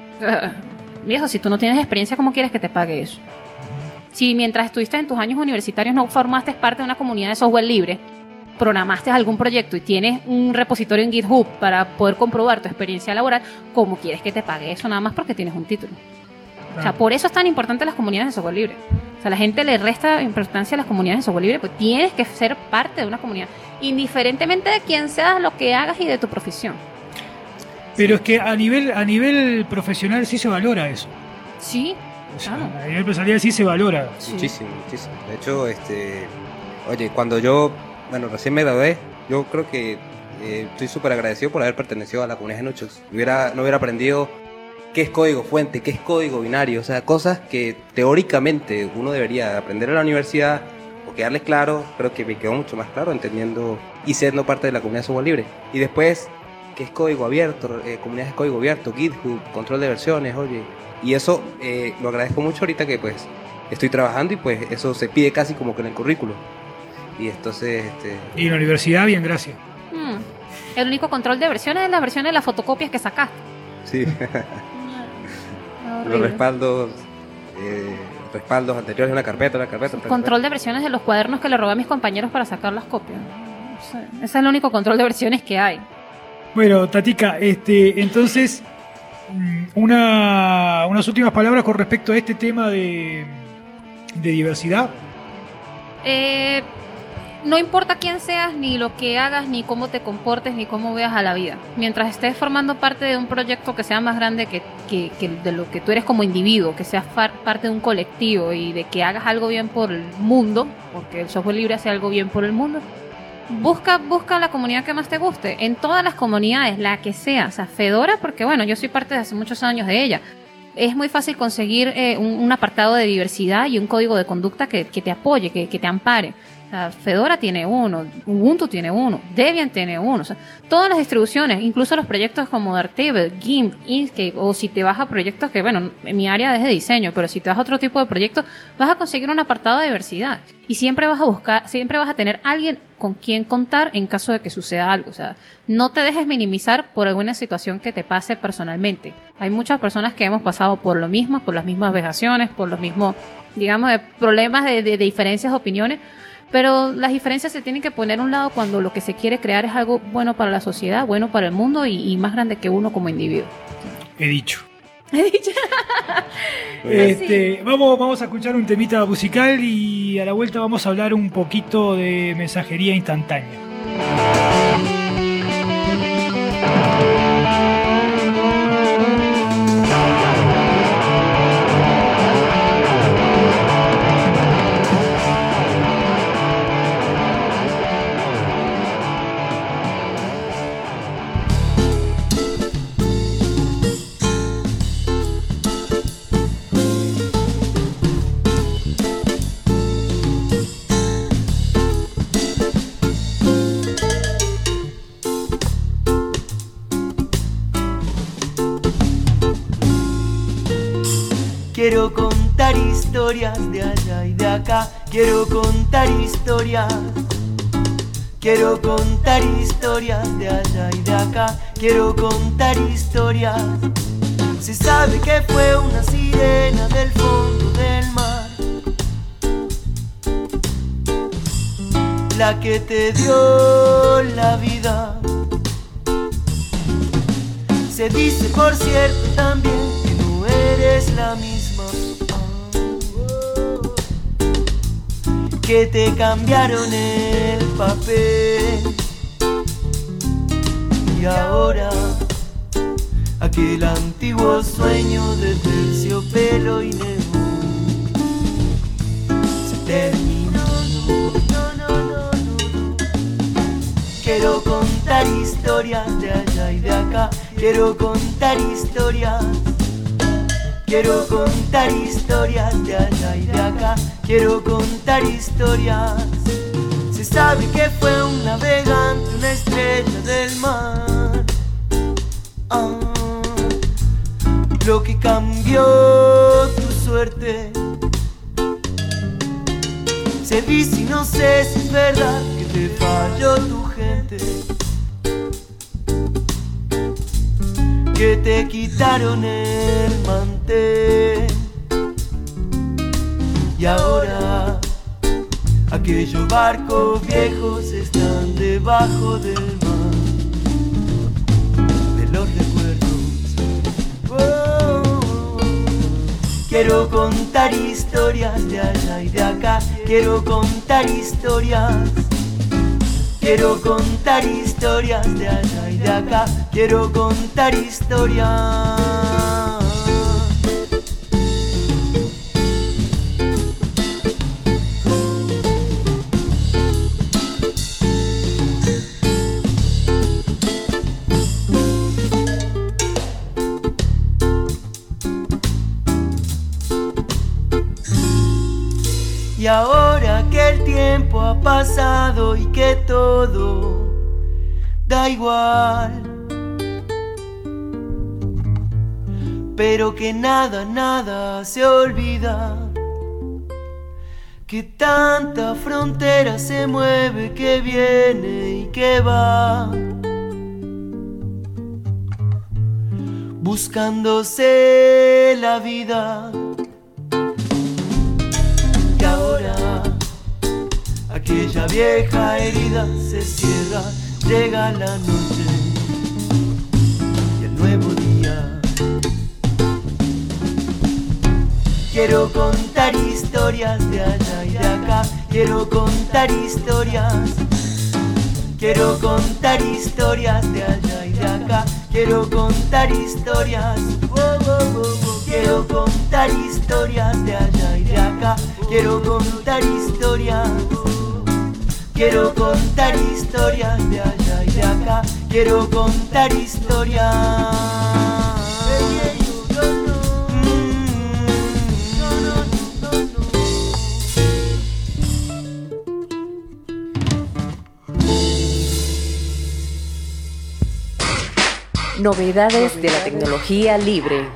Viejo, si tú no tienes experiencia, ¿cómo quieres que te pague eso? Si mientras estuviste en tus años universitarios no formaste parte de una comunidad de software libre, programaste algún proyecto y tienes un repositorio en GitHub para poder comprobar tu experiencia laboral, ¿cómo quieres que te pague eso nada más porque tienes un título? O sea, por eso es tan importante las comunidades de software libre. O sea, la gente le resta importancia a las comunidades de software libre, pues tienes que ser parte de una comunidad, indiferentemente de quién seas, lo que hagas y de tu profesión. Pero es que a nivel profesional sí se valora eso. Sí. O sea, a nivel empresarial sí se valora. Sí. Muchísimo. De hecho, oye, cuando yo, recién me gradué, yo creo que estoy súper agradecido por haber pertenecido a la comunidad de Nuchox. No hubiera aprendido qué es código fuente, qué es código binario, o sea, cosas que teóricamente uno debería aprender en la universidad o quedarles claro, pero que me quedó mucho más claro entendiendo y siendo parte de la comunidad de software libre. Y después, qué es código abierto, comunidades de código abierto, GitHub, control de versiones, oye. Y eso lo agradezco mucho ahorita que pues estoy trabajando y pues eso se pide casi como que en el currículo. Y entonces... Y en la universidad, bien, gracias. El único control de versiones es las versiones de las fotocopias que sacaste. Sí. Los respaldos anteriores de una carpeta. Control de versiones de los cuadernos que le robé a mis compañeros para sacar las copias. Ese es el único control de versiones que hay. Bueno, Tatica, entonces... unas últimas palabras con respecto a este tema de diversidad. No importa quién seas, ni lo que hagas, ni cómo te comportes, ni cómo veas a la vida. Mientras estés formando parte de un proyecto que sea más grande que de lo que tú eres como individuo, que seas parte de un colectivo y de que hagas algo bien por el mundo, porque el software libre hace algo bien por el mundo. Busca la comunidad que más te guste, en todas las comunidades, la que sea. O sea, Fedora, porque bueno, yo soy parte de hace muchos años de ella. Es muy fácil conseguir un apartado de diversidad y un código de conducta que te apoye, que te ampare. O sea, Fedora tiene uno, Ubuntu tiene uno, Debian tiene uno. O sea, todas las distribuciones, incluso los proyectos como Darktable, GIMP, Inkscape, o si te vas a proyectos que, bueno, en mi área es de diseño, pero si te vas a otro tipo de proyectos, vas a conseguir un apartado de diversidad. Y siempre vas a tener alguien con quien contar en caso de que suceda algo. O sea, no te dejes minimizar por alguna situación que te pase personalmente. Hay muchas personas que hemos pasado por lo mismo, por las mismas vejaciones, por los mismos, digamos, problemas de diferencias de opiniones. Pero las diferencias se tienen que poner a un lado cuando lo que se quiere crear es algo bueno para la sociedad, bueno para el mundo y más grande que uno como individuo. He dicho. Vamos a escuchar un temita musical y a la vuelta vamos a hablar un poquito de mensajería instantánea. Quiero contar historias de allá y de acá. Quiero contar historias. Quiero contar historias de allá y de acá. Quiero contar historias. Se sabe que fue una sirena del fondo del mar, la que te dio la vida. Se dice, por cierto, también que no eres la misma, que te cambiaron el papel. Y ahora aquel antiguo sueño de terciopelo y neón se terminó. No. Quiero contar historias de allá y de acá. Quiero contar historias. Quiero contar historias de allá y de acá. Quiero contar historias. Se sabe que fue un navegante, una estrella del mar, lo que cambió tu suerte. Se dice y no sé si es verdad que te falló tu gente, que te quitaron el mantel. Y ahora aquellos barcos viejos están debajo del mar, de los recuerdos. Oh, quiero contar historias de allá y de acá. Quiero contar historias. Quiero contar historias de allá y de acá. Quiero contar historias. Y ahora que el tiempo ha pasado y que todo da igual, pero que nada se olvida, que tanta frontera se mueve, que viene y que va, buscándose la vida. Y ahora aquella vieja herida se cierra, llega la noche y el nuevo día. Quiero contar historias de allá y de acá. Quiero contar historias. Quiero contar historias de allá y de acá. Quiero contar historias. Quiero contar historias de allá y de acá. Quiero contar historias. Quiero contar historias de allá y de acá. Quiero contar historias. Novedades de la tecnología libre.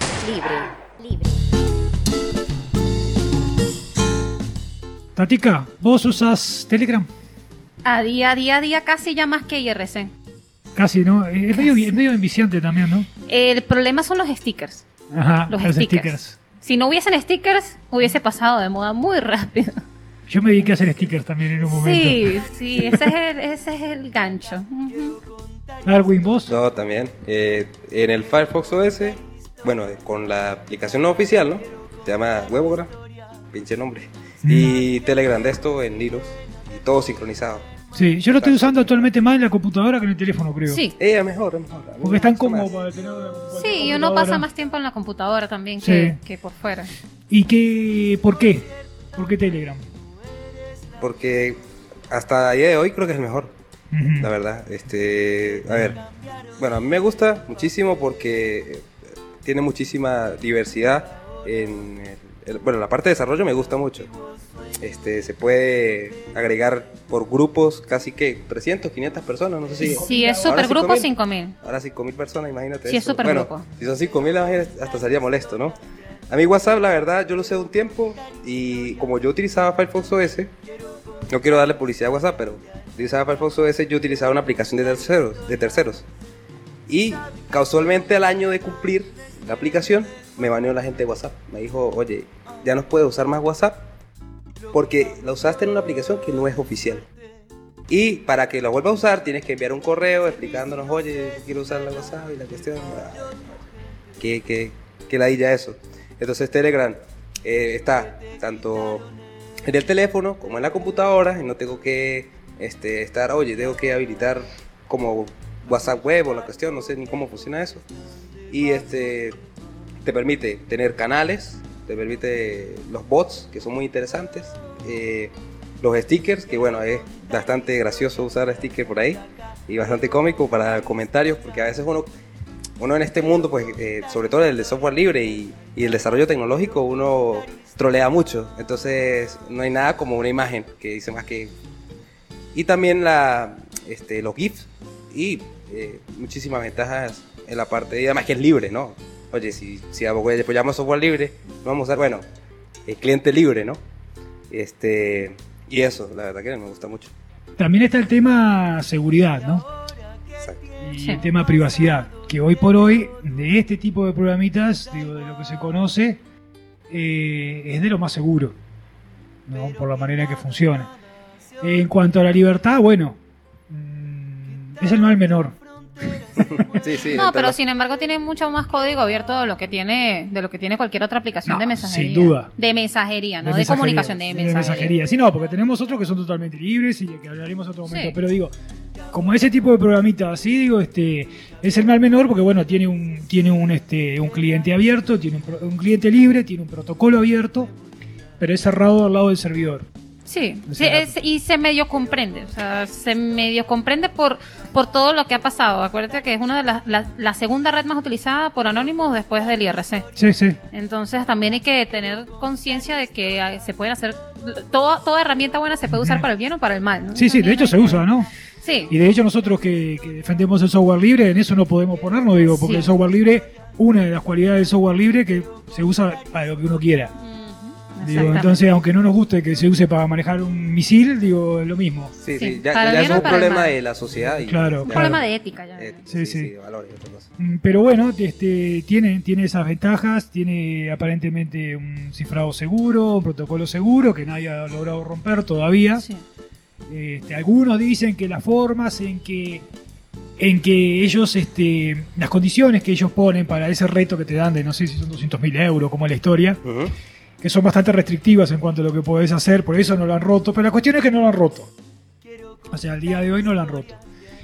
Tatica, ¿vos usas Telegram? A día casi ya más que IRC. Casi, ¿no? Es medio enviciante también, ¿no? El problema son los stickers. Ajá, Los los stickers. stickers. Si no hubiesen stickers, hubiese pasado de moda muy rápido. Yo me dediqué a hacer stickers también en un momento. Sí, ese es el gancho. Ujú. Darwin, ¿vos? No, también. En el Firefox OS, bueno, con la aplicación no oficial, ¿no? Se llama Webogram, pinche nombre. Y Telegram de esto en Linux, y todo sincronizado. Sí, yo lo estoy usando actualmente más en la computadora que en el teléfono, creo. Sí. Mejor. A mí Porque es tan me gusta cómodo más. para tener una Sí, y uno computadora. pasa más tiempo en la computadora también Sí. que por fuera. ¿Y por qué? ¿Por qué Telegram? Porque hasta el día de hoy creo que es el mejor, Ujú. la verdad. A ver, bueno, a mí me gusta muchísimo porque tiene muchísima diversidad en bueno, la parte de desarrollo me gusta mucho. Se puede agregar por grupos casi que 300, 500 personas, no sé si... Si es Ahora supergrupo, 5.000. 5.000. Ahora 5.000 personas, imagínate. Sí, es eso. supergrupo. Bueno, si son 5.000, la vaina hasta sería molesto, ¿no? A mí WhatsApp, la verdad, yo lo usé un tiempo y como yo utilizaba Firefox OS, no quiero darle publicidad a WhatsApp, pero utilizaba Firefox OS, yo utilizaba una aplicación de terceros. Y casualmente al año de cumplir la aplicación, me baneó la gente de WhatsApp. Me dijo, oye, ya no puedes usar más WhatsApp porque la usaste en una aplicación que no es oficial. Y para que lo vuelva a usar, tienes que enviar un correo explicándonos, oye, quiero usar la WhatsApp y la cuestión. Que ladilla eso. Entonces Telegram está tanto en el teléfono como en la computadora y no tengo que estar, oye, tengo que habilitar como WhatsApp web o la cuestión, no sé ni cómo funciona eso. Y te permite tener canales, te permite los bots, que son muy interesantes, los stickers, que bueno, es bastante gracioso usar stickers por ahí y bastante cómico para comentarios, porque a veces uno en este mundo, pues sobre todo el de software libre y el desarrollo tecnológico, uno trolea mucho, entonces no hay nada como una imagen que dice más que... Y también los GIFs y muchísimas ventajas en la parte, y además que es libre, ¿no? Oye, si apoyamos software libre, vamos a usar, bueno, el cliente libre, ¿no? Y eso, la verdad que me gusta mucho. También está el tema seguridad, ¿no? Exacto. Y Sí. el tema privacidad, que hoy por hoy, de este tipo de programitas, digo, de lo que se conoce, es de lo más seguro, ¿no? Por la manera que funciona. En cuanto a la libertad, bueno, es el mal menor. Sí, No, pero sin embargo tiene mucho más código abierto de lo que tiene cualquier otra aplicación No, de mensajería. sin duda. De mensajería, no de, mensajería, comunicación, de mensajería. Sí, no, porque tenemos otros que son totalmente libres y de que hablaremos en otro momento. Sí. Pero digo, como ese tipo de programitas así, digo, es el mal menor porque, bueno, tiene un cliente abierto, tiene un cliente libre, tiene un protocolo abierto, pero es cerrado al lado del servidor. Sí, O sea, y se medio comprende, o sea, se medio comprende por todo lo que ha pasado. Acuérdate que es una de la segunda red más utilizada por Anonymous después del IRC. Sí, sí. Entonces también hay que tener conciencia de que se pueden hacer, toda herramienta buena se puede usar para el bien o para el mal, ¿no? Sí, de También hecho hay se que- usa, ¿no? Sí, Y de hecho nosotros que defendemos el software libre, en eso no podemos ponernos, digo, porque Sí. el software libre, una de las cualidades del software libre que se usa para lo que uno quiera. Ujú, Digo, exactamente. entonces, aunque no nos guste que se use para manejar un misil, digo, es lo mismo. Sí, Sí, sí, ya para el es bien o un para el problema mal. de la sociedad. Y Claro, un ya, problema de ética ya. Sí, sí. de valores y otra cosa. Pero bueno, tiene esas ventajas, tiene aparentemente un cifrado seguro, un protocolo seguro que nadie ha logrado romper todavía. Sí. Algunos dicen que las formas en que ellos, las condiciones que ellos ponen para ese reto que te dan de no sé si son 200.000 euros, como es la historia, Ujú. que son bastante restrictivas en cuanto a lo que podés hacer, por eso no lo han roto, pero la cuestión es que no lo han roto. O sea, al día de hoy no lo han roto.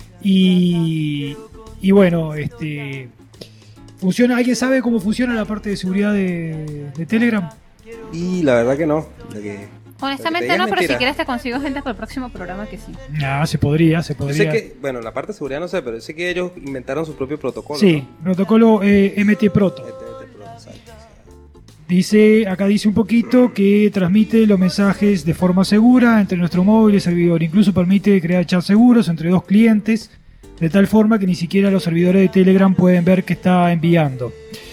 Y bueno, funciona. ¿Alguien sabe cómo funciona la parte de seguridad de Telegram? Y la verdad que no. Honestamente Lo que te diga no, es pero si mentira. quieres te consigo gente para el próximo programa que sí. Se podría. Yo sé que, bueno, la parte de seguridad no sé, pero sé que ellos inventaron su propio protocolo. Sí, ¿no? protocolo MT Proto. Exacto. Acá dice un poquito que transmite los mensajes de forma segura entre nuestro móvil y el servidor. Incluso permite crear chats seguros entre dos clientes, de tal forma que ni siquiera los servidores de Telegram pueden ver que está enviando.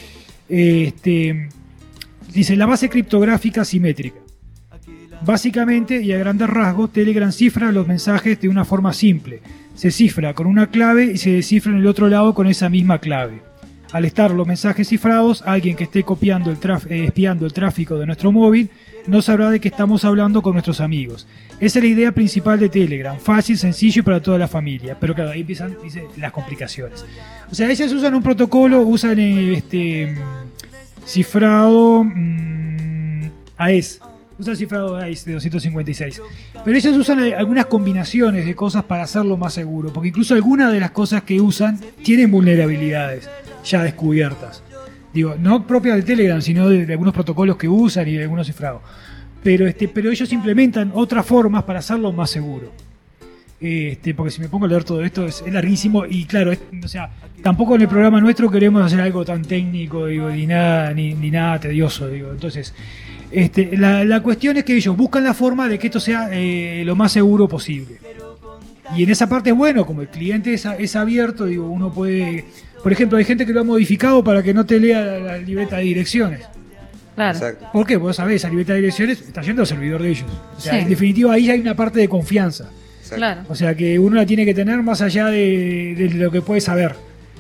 Dice la base criptográfica simétrica. Básicamente y a grandes rasgos, Telegram cifra los mensajes de una forma simple. Se cifra con una clave y se descifra en el otro lado con esa misma clave. Al estar los mensajes cifrados, alguien que esté copiando espiando el tráfico de nuestro móvil no sabrá de qué estamos hablando con nuestros amigos. Esa es la idea principal de Telegram, fácil, sencillo y para toda la familia. Pero claro, ahí empiezan las complicaciones. O sea, ellos usan un protocolo, usan cifrado AES. Usan cifrado AES de 256. Pero ellos usan algunas combinaciones de cosas para hacerlo más seguro. Porque incluso algunas de las cosas que usan tienen vulnerabilidades ya descubiertas. Digo, no propias de Telegram, sino de algunos protocolos que usan y de algunos cifrados. Pero ellos implementan otras formas para hacerlo más seguro. Porque si me pongo a leer todo esto es larguísimo y claro, o sea, tampoco en el programa nuestro queremos hacer algo tan técnico, digo, ni nada tedioso, digo. Entonces, la cuestión es que ellos buscan la forma de que esto sea lo más seguro posible. Y en esa parte es bueno, como el cliente es abierto, digo, uno puede, por ejemplo, hay gente que lo ha modificado para que no te lea la libreta de direcciones. Claro. Exacto. ¿Por qué? Vos sabés, esa libreta de direcciones está yendo al servidor de ellos. O sea, Sí. en definitiva ahí hay una parte de confianza. Exacto. Claro. O sea que uno la tiene que tener más allá de lo que puede saber.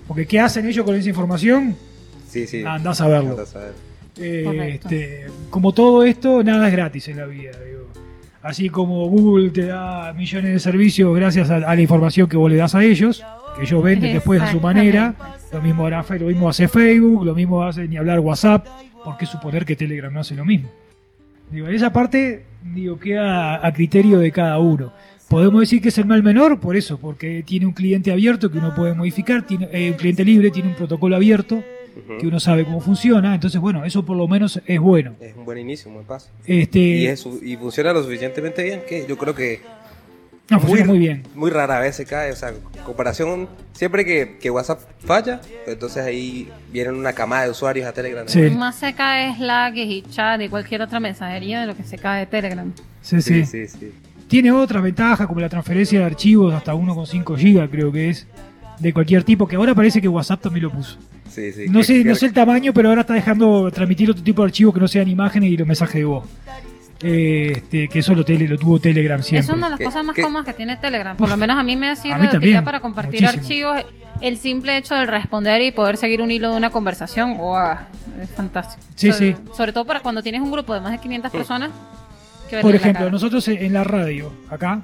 Porque ¿qué hacen ellos con esa información? Sí, sí. Andás a verlo. Andás a ver. Correcto. Como todo esto, nada es gratis en la vida, digo. Así como Google te da millones de servicios gracias a la información que vos le das a ellos, que ellos venden después a su manera. Lo mismo hará lo mismo hace Facebook, lo mismo hace ni hablar WhatsApp. ¿Por qué suponer que Telegram no hace lo mismo? Digo, esa parte queda a criterio de cada uno. Podemos decir que es el mal menor por eso, porque tiene un cliente abierto que uno puede modificar, tiene un cliente libre, tiene un protocolo abierto que uno sabe cómo funciona. Entonces, bueno, eso por lo menos es bueno. Es un buen inicio, un buen paso. Y Funciona lo suficientemente bien que yo creo que no, funciona muy bien. Muy rara vez se cae, o sea, comparación, siempre que WhatsApp falla, pues entonces ahí vienen una camada de usuarios a Telegram. ¿no? Sí. Más se cae Slack y chat y cualquier otra mensajería de lo que se cae de Telegram. Sí. Tiene otras ventajas como la transferencia de archivos hasta 1,5 GB creo que es, de cualquier tipo, que ahora parece que WhatsApp también lo puso. Sí, No sé el tamaño, pero ahora está dejando transmitir otro tipo de archivos que no sean imágenes y los mensajes de voz. Que eso lo tuvo Telegram siempre. Es una de las cosas más cómodas que tiene Telegram. Por lo menos a mí me sirve A mí también, ya para compartir muchísimo. archivos. El simple hecho de responder y poder seguir un hilo de una conversación, ¡wow! Es fantástico. Sí. Sobre todo para cuando tienes un grupo de más de 500 personas. Por ejemplo, nosotros en la radio, acá,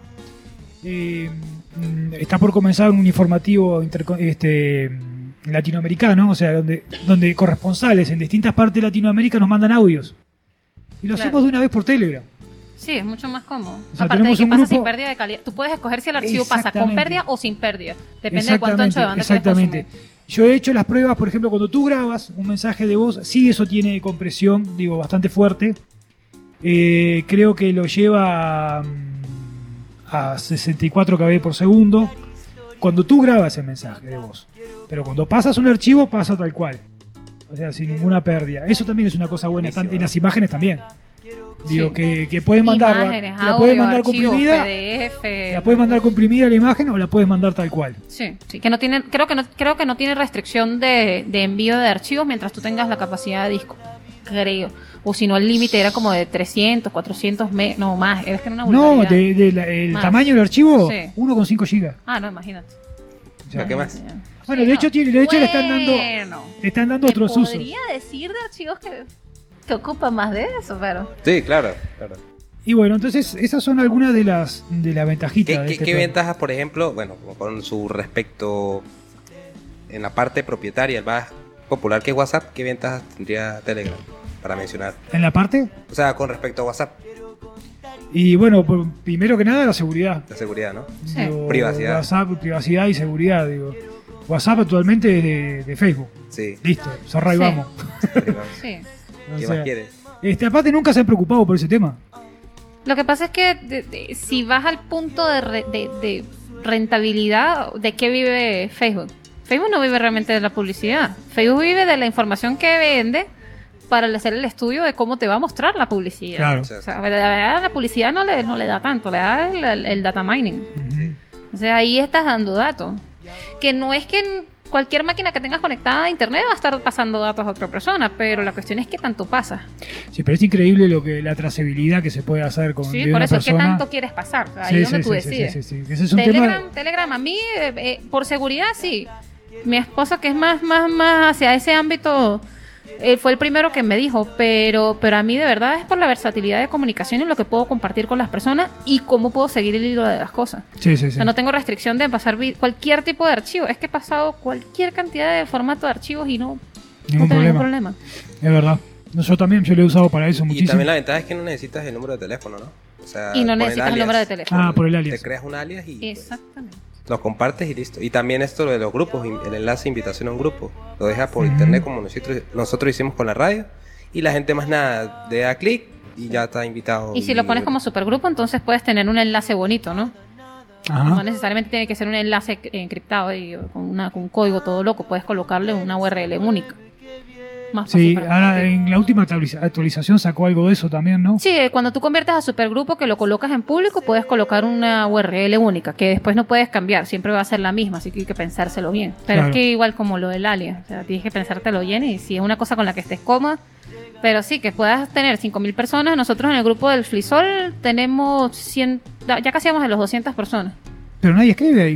está por comenzar un informativo latinoamericano, o sea, donde corresponsales en distintas partes de Latinoamérica nos mandan audios. Y lo hacemos de una vez por Telegram. Sí, es mucho más cómodo. O sea, Aparte de que un pasa grupo... sin pérdida de calidad. Tú puedes escoger si el archivo pasa con pérdida o sin pérdida. Depende de cuánto ancho de banda quieras consumir. Yo he hecho las pruebas, por ejemplo, cuando tú grabas un mensaje de voz, sí, eso tiene compresión, bastante fuerte. Creo que lo lleva a 64 kb por segundo cuando tú grabas el mensaje de voz. Pero cuando pasas un archivo, pasa tal cual. O sea, sin ninguna pérdida. Eso también es una cosa buena. En las imágenes también. Que puedes mandarla. La puedes mandar comprimida. PDF. La puedes mandar comprimida la imagen o la puedes mandar tal cual. Sí, que no tiene, creo que no tiene restricción de envío de archivos mientras tú tengas la capacidad de disco. Creo. O si no, el límite era como de 300, 400 no más. Es que era una vulgaridad. No, el tamaño del archivo, sí. 1,5 GB. Ah, no, imagínate. O sea, ¿qué más? Bueno, de hecho le están dando otros usos. Podría decir de archivos que ocupan más de eso, pero... Sí, claro. Y bueno, entonces esas son algunas de las ventajitas. ¿Qué ventajas, por ejemplo, bueno, con su respecto en la parte propietaria, el más popular que es WhatsApp, qué ventajas tendría Telegram para mencionar? ¿En la parte? O sea, con respecto a WhatsApp. Y bueno, primero que nada la seguridad. La seguridad, ¿no? Sí. Privacidad. WhatsApp, privacidad y seguridad, WhatsApp actualmente es de Facebook. Sí. Listo, cerrá y vamos. Sí. ¿Qué más quieres? Aparte nunca se han preocupado por ese tema. Lo que pasa es que si vas al punto de rentabilidad, ¿de qué vive Facebook? Facebook no vive realmente de la publicidad. Facebook vive de la información que vende para hacer el estudio de cómo te va a mostrar la publicidad. Claro. O sea, la verdad, la publicidad no le da tanto, le da el data mining. O sea, ahí estás dando datos. Que no es que cualquier máquina que tengas conectada a internet va a estar pasando datos a otra persona, pero la cuestión es qué tanto pasa. Sí, pero es increíble la trazabilidad que se puede hacer con Sí, de por una eso, persona. ¿qué tanto quieres pasar? Ahí es donde tú decides. Sí. Ese es un tema... Telegram, a mí, por seguridad, sí. Mi esposo, que es más hacia ese ámbito, fue el primero que me dijo, pero a mí de verdad es por la versatilidad de comunicación y lo que puedo compartir con las personas y cómo puedo seguir el hilo de las cosas. Sí. O sea, no tengo restricción de pasar cualquier tipo de archivo. Es que he pasado cualquier cantidad de formato de archivos y no tengo ningún problema. Es verdad. Yo lo he usado para eso muchísimo. Y también la ventaja es que no necesitas el número de teléfono, ¿no? O sea, y no necesitas el número de teléfono. Por el alias. Te creas un alias y Exactamente. Lo compartes y listo. Y también esto de los grupos, el enlace de invitación a un grupo. Lo dejas por internet como nosotros hicimos con la radio. Y la gente más nada le da clic y ya está invitado. Y si lo pones como supergrupo, entonces puedes tener un enlace bonito, ¿no? Ajá. No necesariamente tiene que ser un enlace encriptado y con un código todo loco. Puedes colocarle una URL única. Más Sí, fácil para ahora compartir. en la última actualización sacó algo de eso también, ¿no? Sí, cuando tú conviertes a supergrupo que lo colocas en público, puedes colocar una URL única, que después no puedes cambiar, siempre va a ser la misma, así que hay que pensárselo bien. Pero Claro. es que igual como lo del alias, o sea, tienes que pensártelo bien y si es una cosa con la que estés cómoda, pero sí, que puedas tener 5.000 personas. Nosotros en el grupo del Flisol tenemos 100, ya casi vamos a los 200 personas. Pero nadie escribe ahí.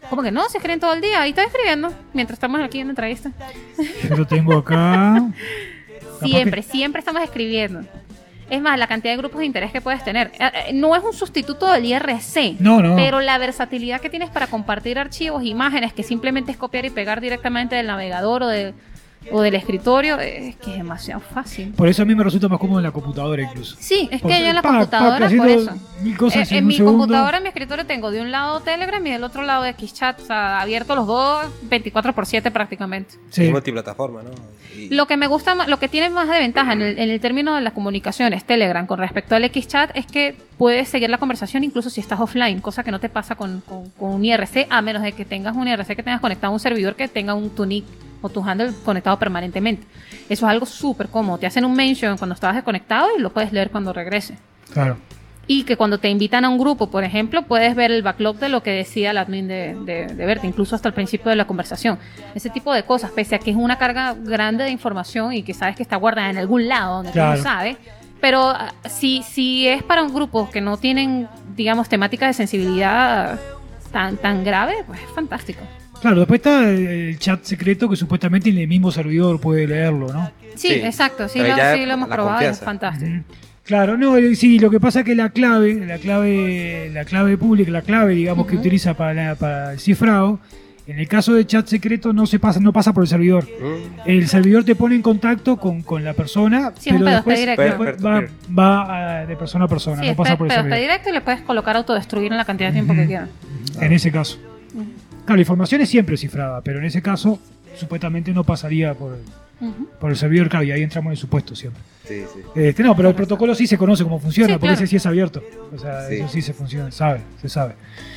¿Cómo que no? Se escriben todo el día. Ahí está escribiendo mientras estamos aquí en la entrevista. Yo lo tengo acá. Siempre estamos escribiendo. Es más, la cantidad de grupos de interés que puedes tener. No es un sustituto del IRC. No. Pero la versatilidad que tienes para compartir archivos, imágenes, que simplemente es copiar y pegar directamente del navegador o del escritorio, es que es demasiado fácil. Por eso a mí me resulta más cómodo en la computadora incluso. Sí, es que Porque, yo en la computadora, por haciendo eso. Mil cosas En un mi segundo. computadora, en mi escritorio, tengo de un lado Telegram y del otro lado XChat, o sea, abierto los dos 24/7 prácticamente. Sí. Es multiplataforma, ¿no? Y- Lo que me gusta más, lo que tiene más de ventaja en el término de las comunicaciones, Telegram, con respecto al XChat, es que puedes seguir la conversación incluso si estás offline, cosa que no te pasa con un IRC, a menos de que tengas un IRC que tengas conectado a un servidor que tenga tu nick o tu handle conectado permanentemente. Eso es algo súper cómodo. Te hacen un mention cuando estabas desconectado y lo puedes leer cuando regrese. Claro. Y que cuando te invitan a un grupo, por ejemplo, puedes ver el backlog de lo que decía el admin de verte, incluso hasta el principio de la conversación. Ese tipo de cosas, pese a que es una carga grande de información y que sabes que está guardada en algún lado donde tú no sabes. Pero si es para un grupo que no tienen, digamos, temática de sensibilidad tan grave, pues es fantástico. Claro, después está el chat secreto que supuestamente en el mismo servidor puede leerlo, ¿no? Sí, Sí. exacto, sí Pero lo ya hemos la probado y es confianza. fantástico. Claro, no, sí, lo que pasa es que la clave pública, la clave, digamos, que utiliza para el cifrado, en el caso de chat secreto no pasa por el servidor. El servidor te pone en contacto con la persona, Sí, es un pero P2P directo. después va de persona a persona, Sí, no es pasa por el P2P servidor. directo y le puedes colocar autodestruir en la cantidad de tiempo que quieras. En ese caso. Claro, la información es siempre cifrada, pero en ese caso supuestamente no pasaría por el servidor, claro, y ahí entramos en el supuesto siempre. Sí, sí. No, pero el protocolo sí se conoce cómo funciona, Sí, porque claro. ese sí es abierto. O sea, Sí. eso sí se sabe.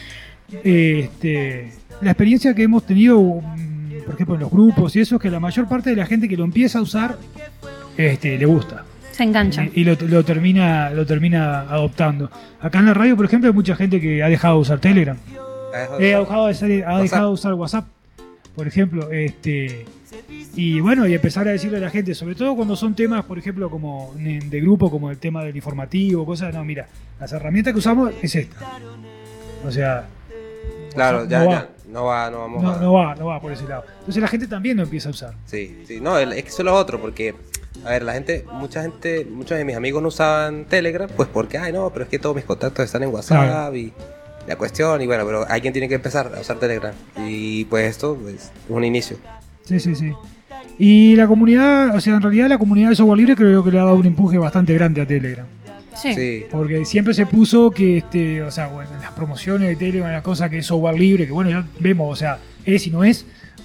La experiencia que hemos tenido, por ejemplo, en los grupos y eso, es que la mayor parte de la gente que lo empieza a usar, le gusta. Se engancha. Y lo termina adoptando. Acá en la radio, por ejemplo, hay mucha gente que ha dejado de usar Telegram. Ha dejado de usar WhatsApp, por ejemplo. Y bueno, y empezar a decirle a la gente, sobre todo cuando son temas, por ejemplo, como de grupo, como el tema del informativo, cosas, no, mira, las herramientas que usamos es esta. O sea, Claro, no va. no vamos a... no va por ese lado. Entonces la gente también lo empieza a usar. Sí, no, es que eso es lo otro, porque, a ver, muchos de mis amigos no usaban Telegram, pues porque, pero es que todos mis contactos están en WhatsApp Claro. y la cuestión, y bueno, pero alguien tiene que empezar a usar Telegram, y pues esto es un inicio. Sí. Y la comunidad, o sea, en realidad la comunidad de software libre creo que le ha dado un empuje bastante grande a Telegram. Sí. Porque siempre se puso que, o sea, bueno, en las promociones de Telegram, las cosas que es software libre, que bueno, ya vemos, o sea, es y no es,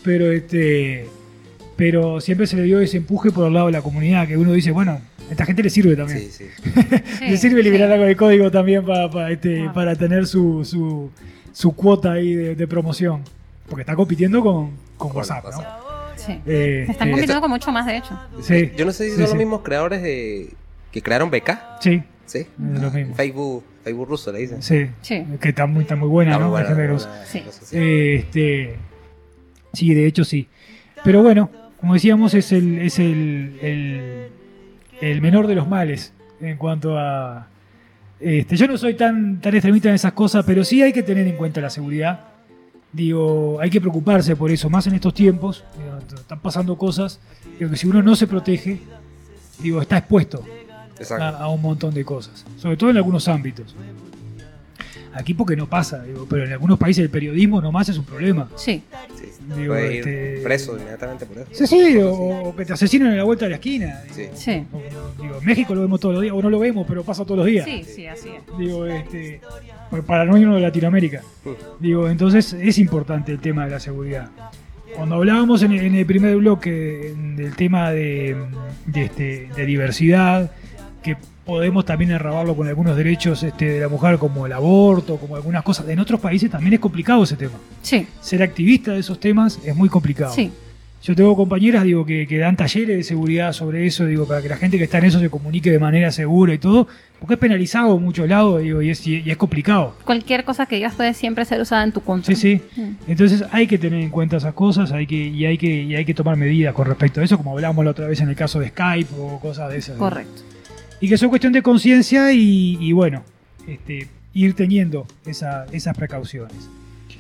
pero siempre se le dio ese empuje por el lado de la comunidad, que uno dice, bueno, a esta gente le sirve también. Sí. Le sirve liberar algo de código también para tener su cuota ahí de promoción. Porque está compitiendo con WhatsApp, ¿no? Sí. Están Están compitiendo con mucho más, de hecho. Sí. Yo no sé si Sí, son sí. los mismos creadores que crearon BK, Sí, ¿sí? es lo mismo. Facebook ruso le dicen. Sí. Sí. Que está muy buena, Está ¿no? muy buena, La gente que una usa. Sí. cosa así. Sí, de hecho sí. Pero bueno, como decíamos, es el menor de los males en cuanto a... yo no soy tan extremista en esas cosas, pero sí hay que tener en cuenta la seguridad. Digo, hay que preocuparse por eso, más en estos tiempos. Están pasando cosas. Digo, que si uno no se protege, digo, está expuesto Exacto. a un montón de cosas. Sobre todo en algunos ámbitos. Aquí porque no pasa, digo, pero en algunos países el periodismo nomás es un problema. Sí. Sí. Digo, Puede ir preso inmediatamente por eso. Sí, o que te asesinen en la vuelta de la esquina. Sí. Sí. Digo, en México lo vemos todos los días, o no lo vemos, pero pasa todos los días. Sí, así es. Digo, para no irnos de Latinoamérica. Digo, entonces es importante el tema de la seguridad. Cuando hablábamos en el primer bloque del tema de diversidad, que podemos también enrabarlo con algunos derechos de la mujer, como el aborto, como algunas cosas. En otros países también es complicado ese tema. Sí. Ser activista de esos temas es muy complicado. Sí. Yo tengo compañeras, digo, que dan talleres de seguridad sobre eso, digo, para que la gente que está en eso se comunique de manera segura y todo, porque es penalizado en muchos lados, digo, y es complicado. Cualquier cosa que digas puede siempre ser usada en tu contra. Sí. Mm. Entonces hay que tener en cuenta esas cosas, hay que tomar medidas con respecto a eso, como hablábamos la otra vez en el caso de Skype o cosas de esas. Correcto. Y que son cuestión de conciencia y bueno, ir teniendo esas precauciones.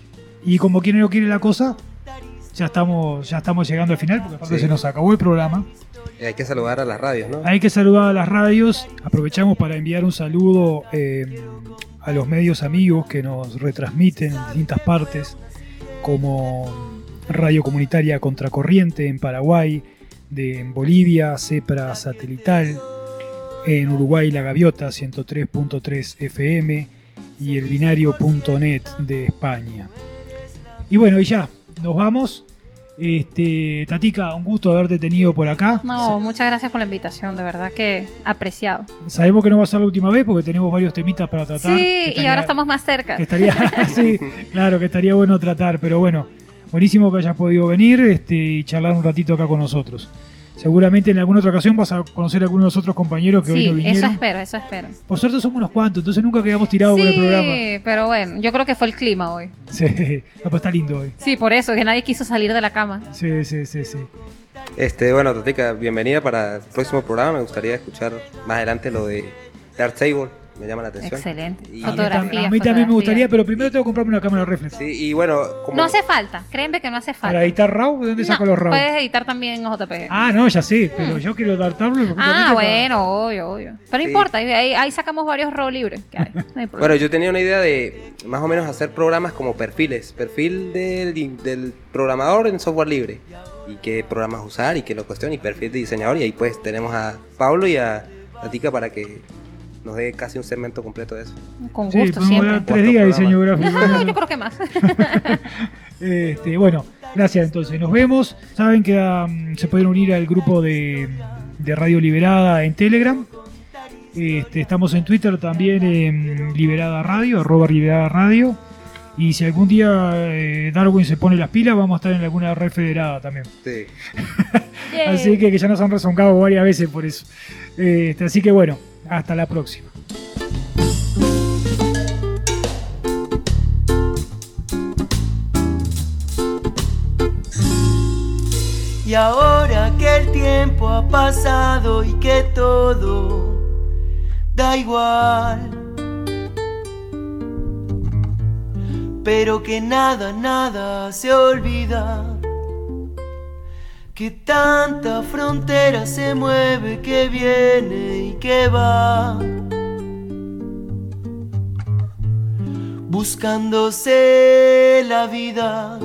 Y como quien no quiere la cosa, ya estamos llegando al final, porque aparte se nos acabó el programa. Y hay que saludar a las radios, ¿no? Hay que saludar a las radios. Aprovechamos para enviar un saludo a los medios amigos que nos retransmiten en distintas partes, como Radio Comunitaria Contracorriente en Paraguay, en Bolivia, CEPRA Satelital, en Uruguay La Gaviota 103.3 FM y elbinario.net de España. Y bueno, y ya, nos vamos. Tatica, un gusto haberte tenido por acá. No, muchas gracias por la invitación, de verdad que apreciado. Sabemos que no va a ser la última vez porque tenemos varios temitas para tratar. Sí, y ahora estamos más cerca. Sí, claro, que estaría bueno tratar, pero bueno, buenísimo que hayas podido venir y charlar un ratito acá con nosotros. Seguramente en alguna otra ocasión vas a conocer a algunos de los otros compañeros que hoy no vinieron. Eso espero. Por suerte somos unos cuantos, entonces nunca quedamos tirados por el programa. Sí, pero bueno, yo creo que fue el clima hoy. Sí, pues está lindo hoy. Sí, por eso, que nadie quiso salir de la cama. Sí. Bueno, Tatica, bienvenida para el próximo programa. Me gustaría escuchar más adelante lo de Darktable. Me llama la atención. Excelente. Y A mí también me gustaría, pero primero tengo que comprarme una cámara reflex. Sí, y bueno, como... No hace falta, créeme que no hace falta. ¿Para editar RAW? ¿De dónde saco los RAW? Puedes editar también en JPG. Ah, no, ya sé, pero yo quiero Darktable. Bueno, obvio. Pero no importa, ahí sacamos varios RAW libres que hay. No hay problema. Bueno, yo tenía una idea de más o menos hacer programas como perfiles. Perfil del programador en software libre. Y qué programas usar y qué lo cuestión. Y perfil de diseñador. Y ahí pues tenemos a Pablo y a Tatica para que nos dé casi un segmento completo de eso. Con gusto, siempre. 3 días de diseño gráfico. No, yo creo que más. Bueno, gracias entonces. Nos vemos. Saben que se pueden unir al grupo de Radio Liberada en Telegram. Estamos en Twitter también en Liberada Radio, @Liberada Radio. Y si algún día Darwin se pone las pilas, vamos a estar en alguna red federada también. Sí. Así que ya nos han rezongado varias veces por eso. Así que bueno, hasta la próxima. Y ahora que el tiempo ha pasado y que todo da igual, pero que nada se olvida, que tanta frontera se mueve, que viene y que va, buscándose la vida.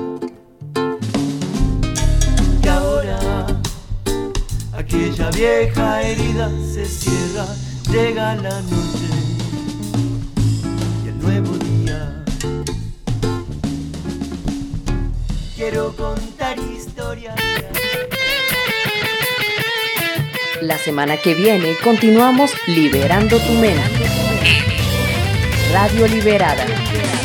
Y ahora aquella vieja herida se cierra, llega la noche y el nuevo día. Quiero contar historias. La semana que viene continuamos liberando tu mente. Radio Liberada.